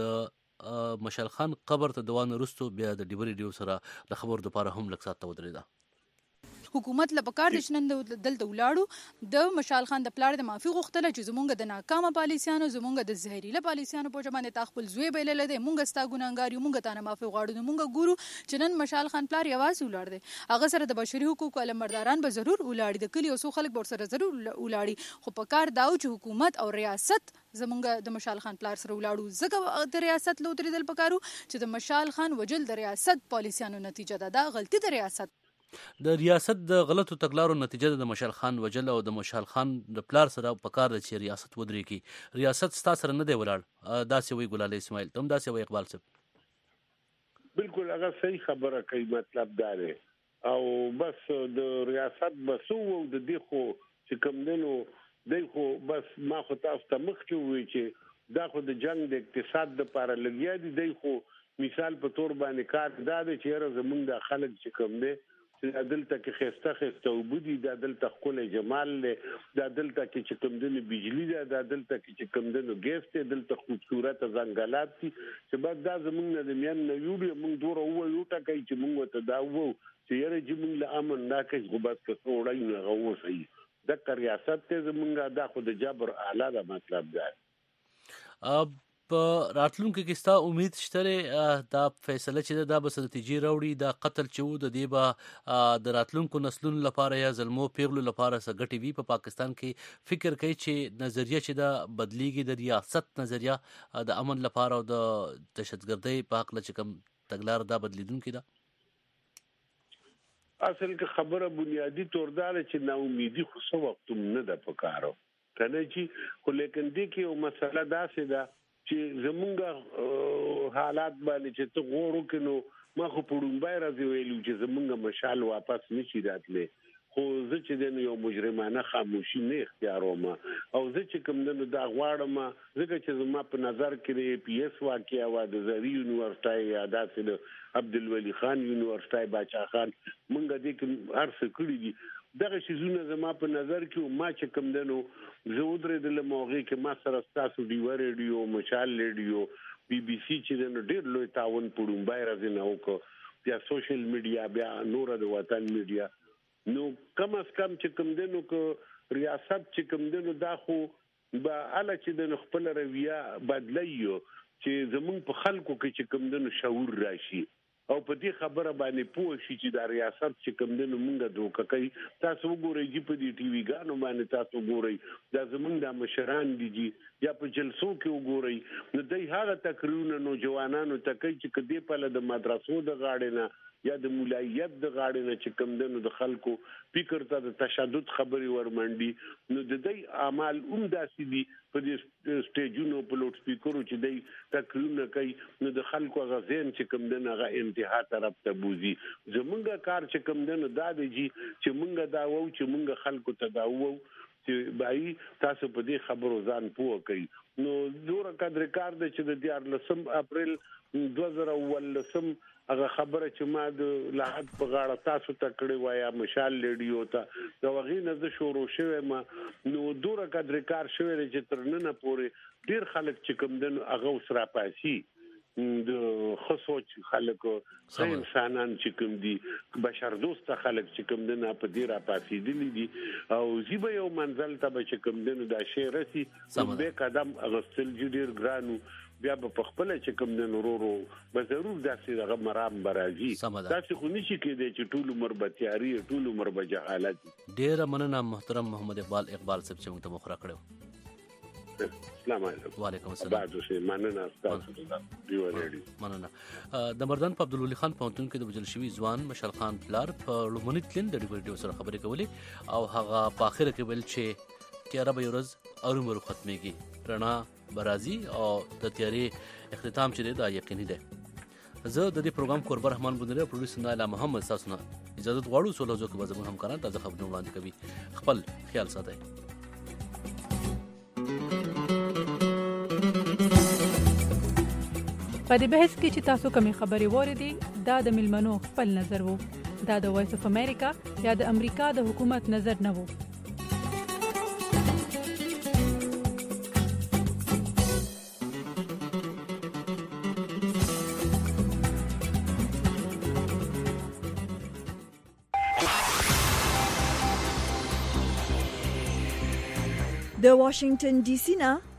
د مشال خان قبر ته دوان رستو بیا د ډیوري ډیو سره د خبر لپاره هم لکسات ته ودرېده حکومت له پکار د شنن دلته ولاړو د مشال خان د پلاړ د معافي غوښتله چې زمونږ د ناکامه پالیسیانو زمونږ د زهريله پالیسیانو په جمانه تخپل زوی بیلل دي مونږ ستا ګناګار یو مونږ ته نه معافي غواړو مونږ ګورو چې نن مشال خان پلاړ یواز ولاړ دي هغه سره د بشري حقوقو علمبرداران به ضرور ولاړ دي کلی اوسو خلک به سره ضرور ولاړ خو پکار داو چې حکومت او ریاست زمونږ د مشال خان پلاړ سره ولاړو زګه د ریاست لو ترې دل پکارو چې د مشال خان وجل د ریاست پالیسیانو نتیجه ده دا غلطي د ریاست د ریاست د غلطو تګلارو نتیجه د مشال خان وجل او د مشال خان د پلار سره په کار د چې ریاست ودرې کی ریاست ستا سره نه دی ولاړ داسې وی ګلالي اسماعیل تم داسې وی اقبال صاحب بالکل هغه صحیح خبره کوي مطلب دا دی او بس د ریاست بسو او د دې خو چې کوم دنو دی خو بس ما خو تاسو ته مخ کې وی چې دا خو د جنگ د اقتصاد د لپاره لګیا دي دی خو مثال په تور باندې کار دا دی چې زمونږ د خلک چې کوم دی دا دلته کې خسته خسته وبدي دا دلته خپل جمال له دا دلته کې چې کوم دنه بجلی دا دا دلته کې چې کوم دنه ګیس ته دلته خوبصورت ځنګلات دي چې بعد دا زمونږ د میان نه یو موږ دوره وو یو ټکای چې موږ ته دا وو چې یره چې موږ له امن ناکس غوبات کې وړای نه غوو صحیح د ریاست ته زمونږ دا خو د جبر اعلی دا مطلب ده اب په راتلونکو کې ستا امید شته دا فیصله چې دا به نتیجې راوړي دا قتل چې د دی به د راتلونکو نسلونو لپاره یا ظلمو پیغلو لپاره څه ګټي وي په پاکستان کې فکر کوي چې نظریه چې دا بدلیږي د ریاست نظریه د امن لپاره او د دهشتګردۍ په حق چې کوم تګلار دا بدلیدونکې ده اصل کې خبره بنیادی تور دا چې نا امیدي خو څه وخت نه ده پکارو کنه چې خو لیکن دې کې یو مسله داسې ده چې زمونږ حالات باندې چې ته غوړو کینو ما خو پړومبای راځي ویلو چې زمونږ مشال واپس نشي راتله خو زه چې د یو مجرمانه خاموشي نه اختیاروم او زه چې کوم د دا غواړم ځکه چې زما په نظر کې د پی ایس واقعیا و د زری یونیورسيټي یا د عبدالولي خان یونیورسيټي باچا خان مونږ دې کې هر څه کړی دي دغه شیزونه زما په نظر کې ما چې کوم دنو زه ودرې د موقع کې ما سره تاسو دی ریډیو مشال ریډیو بي بي سي چې د ډېر لوی تعاون پړومبای راځي نه وکړو بیا سوشل میډیا بیا نور د وطن میډیا نو کم از کم چې کوم دنو کو ریاست چې کوم دنو دا خو با اله چې د خپل رویه بدلایو چې زمونږ په خلکو کې چې کوم دنو شعور راشي او په دې خبره باندې پوه شي چې د ریاست چې کوم دنو مونږه دوکه کوي تاسو وګورئ چې په دې ټي وي ګانو باندې تاسو وګورئ دا زمونږ د مشران دي یا په جلسو کې وګورئ نو دای هغه تقریرونه نوجوانانو ته کوي چې کدی په د مدرسو د غاړې نه یا د مولایت د غاړې نه چې کوم دنو د خلکو فکر ته د تشدد خبري ورمنډي نو د دې اعمال هم داسې دي په دې سټیجونو په لوډ سپیکرو چې دې تقریرونه کوي نو د خلکو غزين چې کوم دنو هغه انتها طرف ته بوزي زمونږ کار چې کوم دنو دا دی چې مونږ دا وو چې مونږ خلکو ته دا وو چې بای تاسو په دې خبرو ځان پوه کړئ نو زوره قدر کار د چې د دیار لسم اپریل دوه زره ولسم هغه خبره چې ما د لحد په غاړه تاسو ته کړې وایا مشال ریډیو ته دا وغینه ز شروع شوه ما نو دوره قدر کار شوه چې ترنه پورې ډیر خلک چې کوم دن هغه سره پاسي د خصوص خلکو څه انسانان چې کوم دي بشر دوست خلک چې کوم دنه په دې را پاسېدلې دي او زیبه یو منزل ته چې کوم دنه د شی رسی به قدم اغستل ډیر ګرانو بیا په خپل چې کوم دنه ورورو به ضرور داسې دغه مرام برازي داسې خو نشي کېدای چې ټول عمر به تیاری ټول عمر به جهالت. ډیر مننه محترم محمد اقبال اقبال صاحب چې موږ ته مخره کړو. السلام علیکم. وعلیکم السلام. بعد شي مننه تاسو دی ورېدي. مننه. د مردان په عبدالولي خان پونتون کې د وجل شوی ځوان مشال خان پلار په لومړني تلین د ډیوډیو سره خبرې کولې او هغه په اخر کې ویل چې تیاره به ورځ ارومرو ختميږي رڼا برازي او د تیارې اختتام چې دا یقیني ده. زه د دې پروګرام کوربه رحمان بندره پروډوسر نایلا محمد تاسو نه اجازه غواړو سولو ځکه به زموږ همکاران تازه خبرونه وړاندې کوي. خپل خیال ساتئ. په دې بحث کې چې تاسو کومې خبرې واورېدې دا د ملمنو خپل نظر وو. دا د وایس اف امریکا یا د امریکا د حکومت نظر نه وو. د واشنگټن ډي سي نه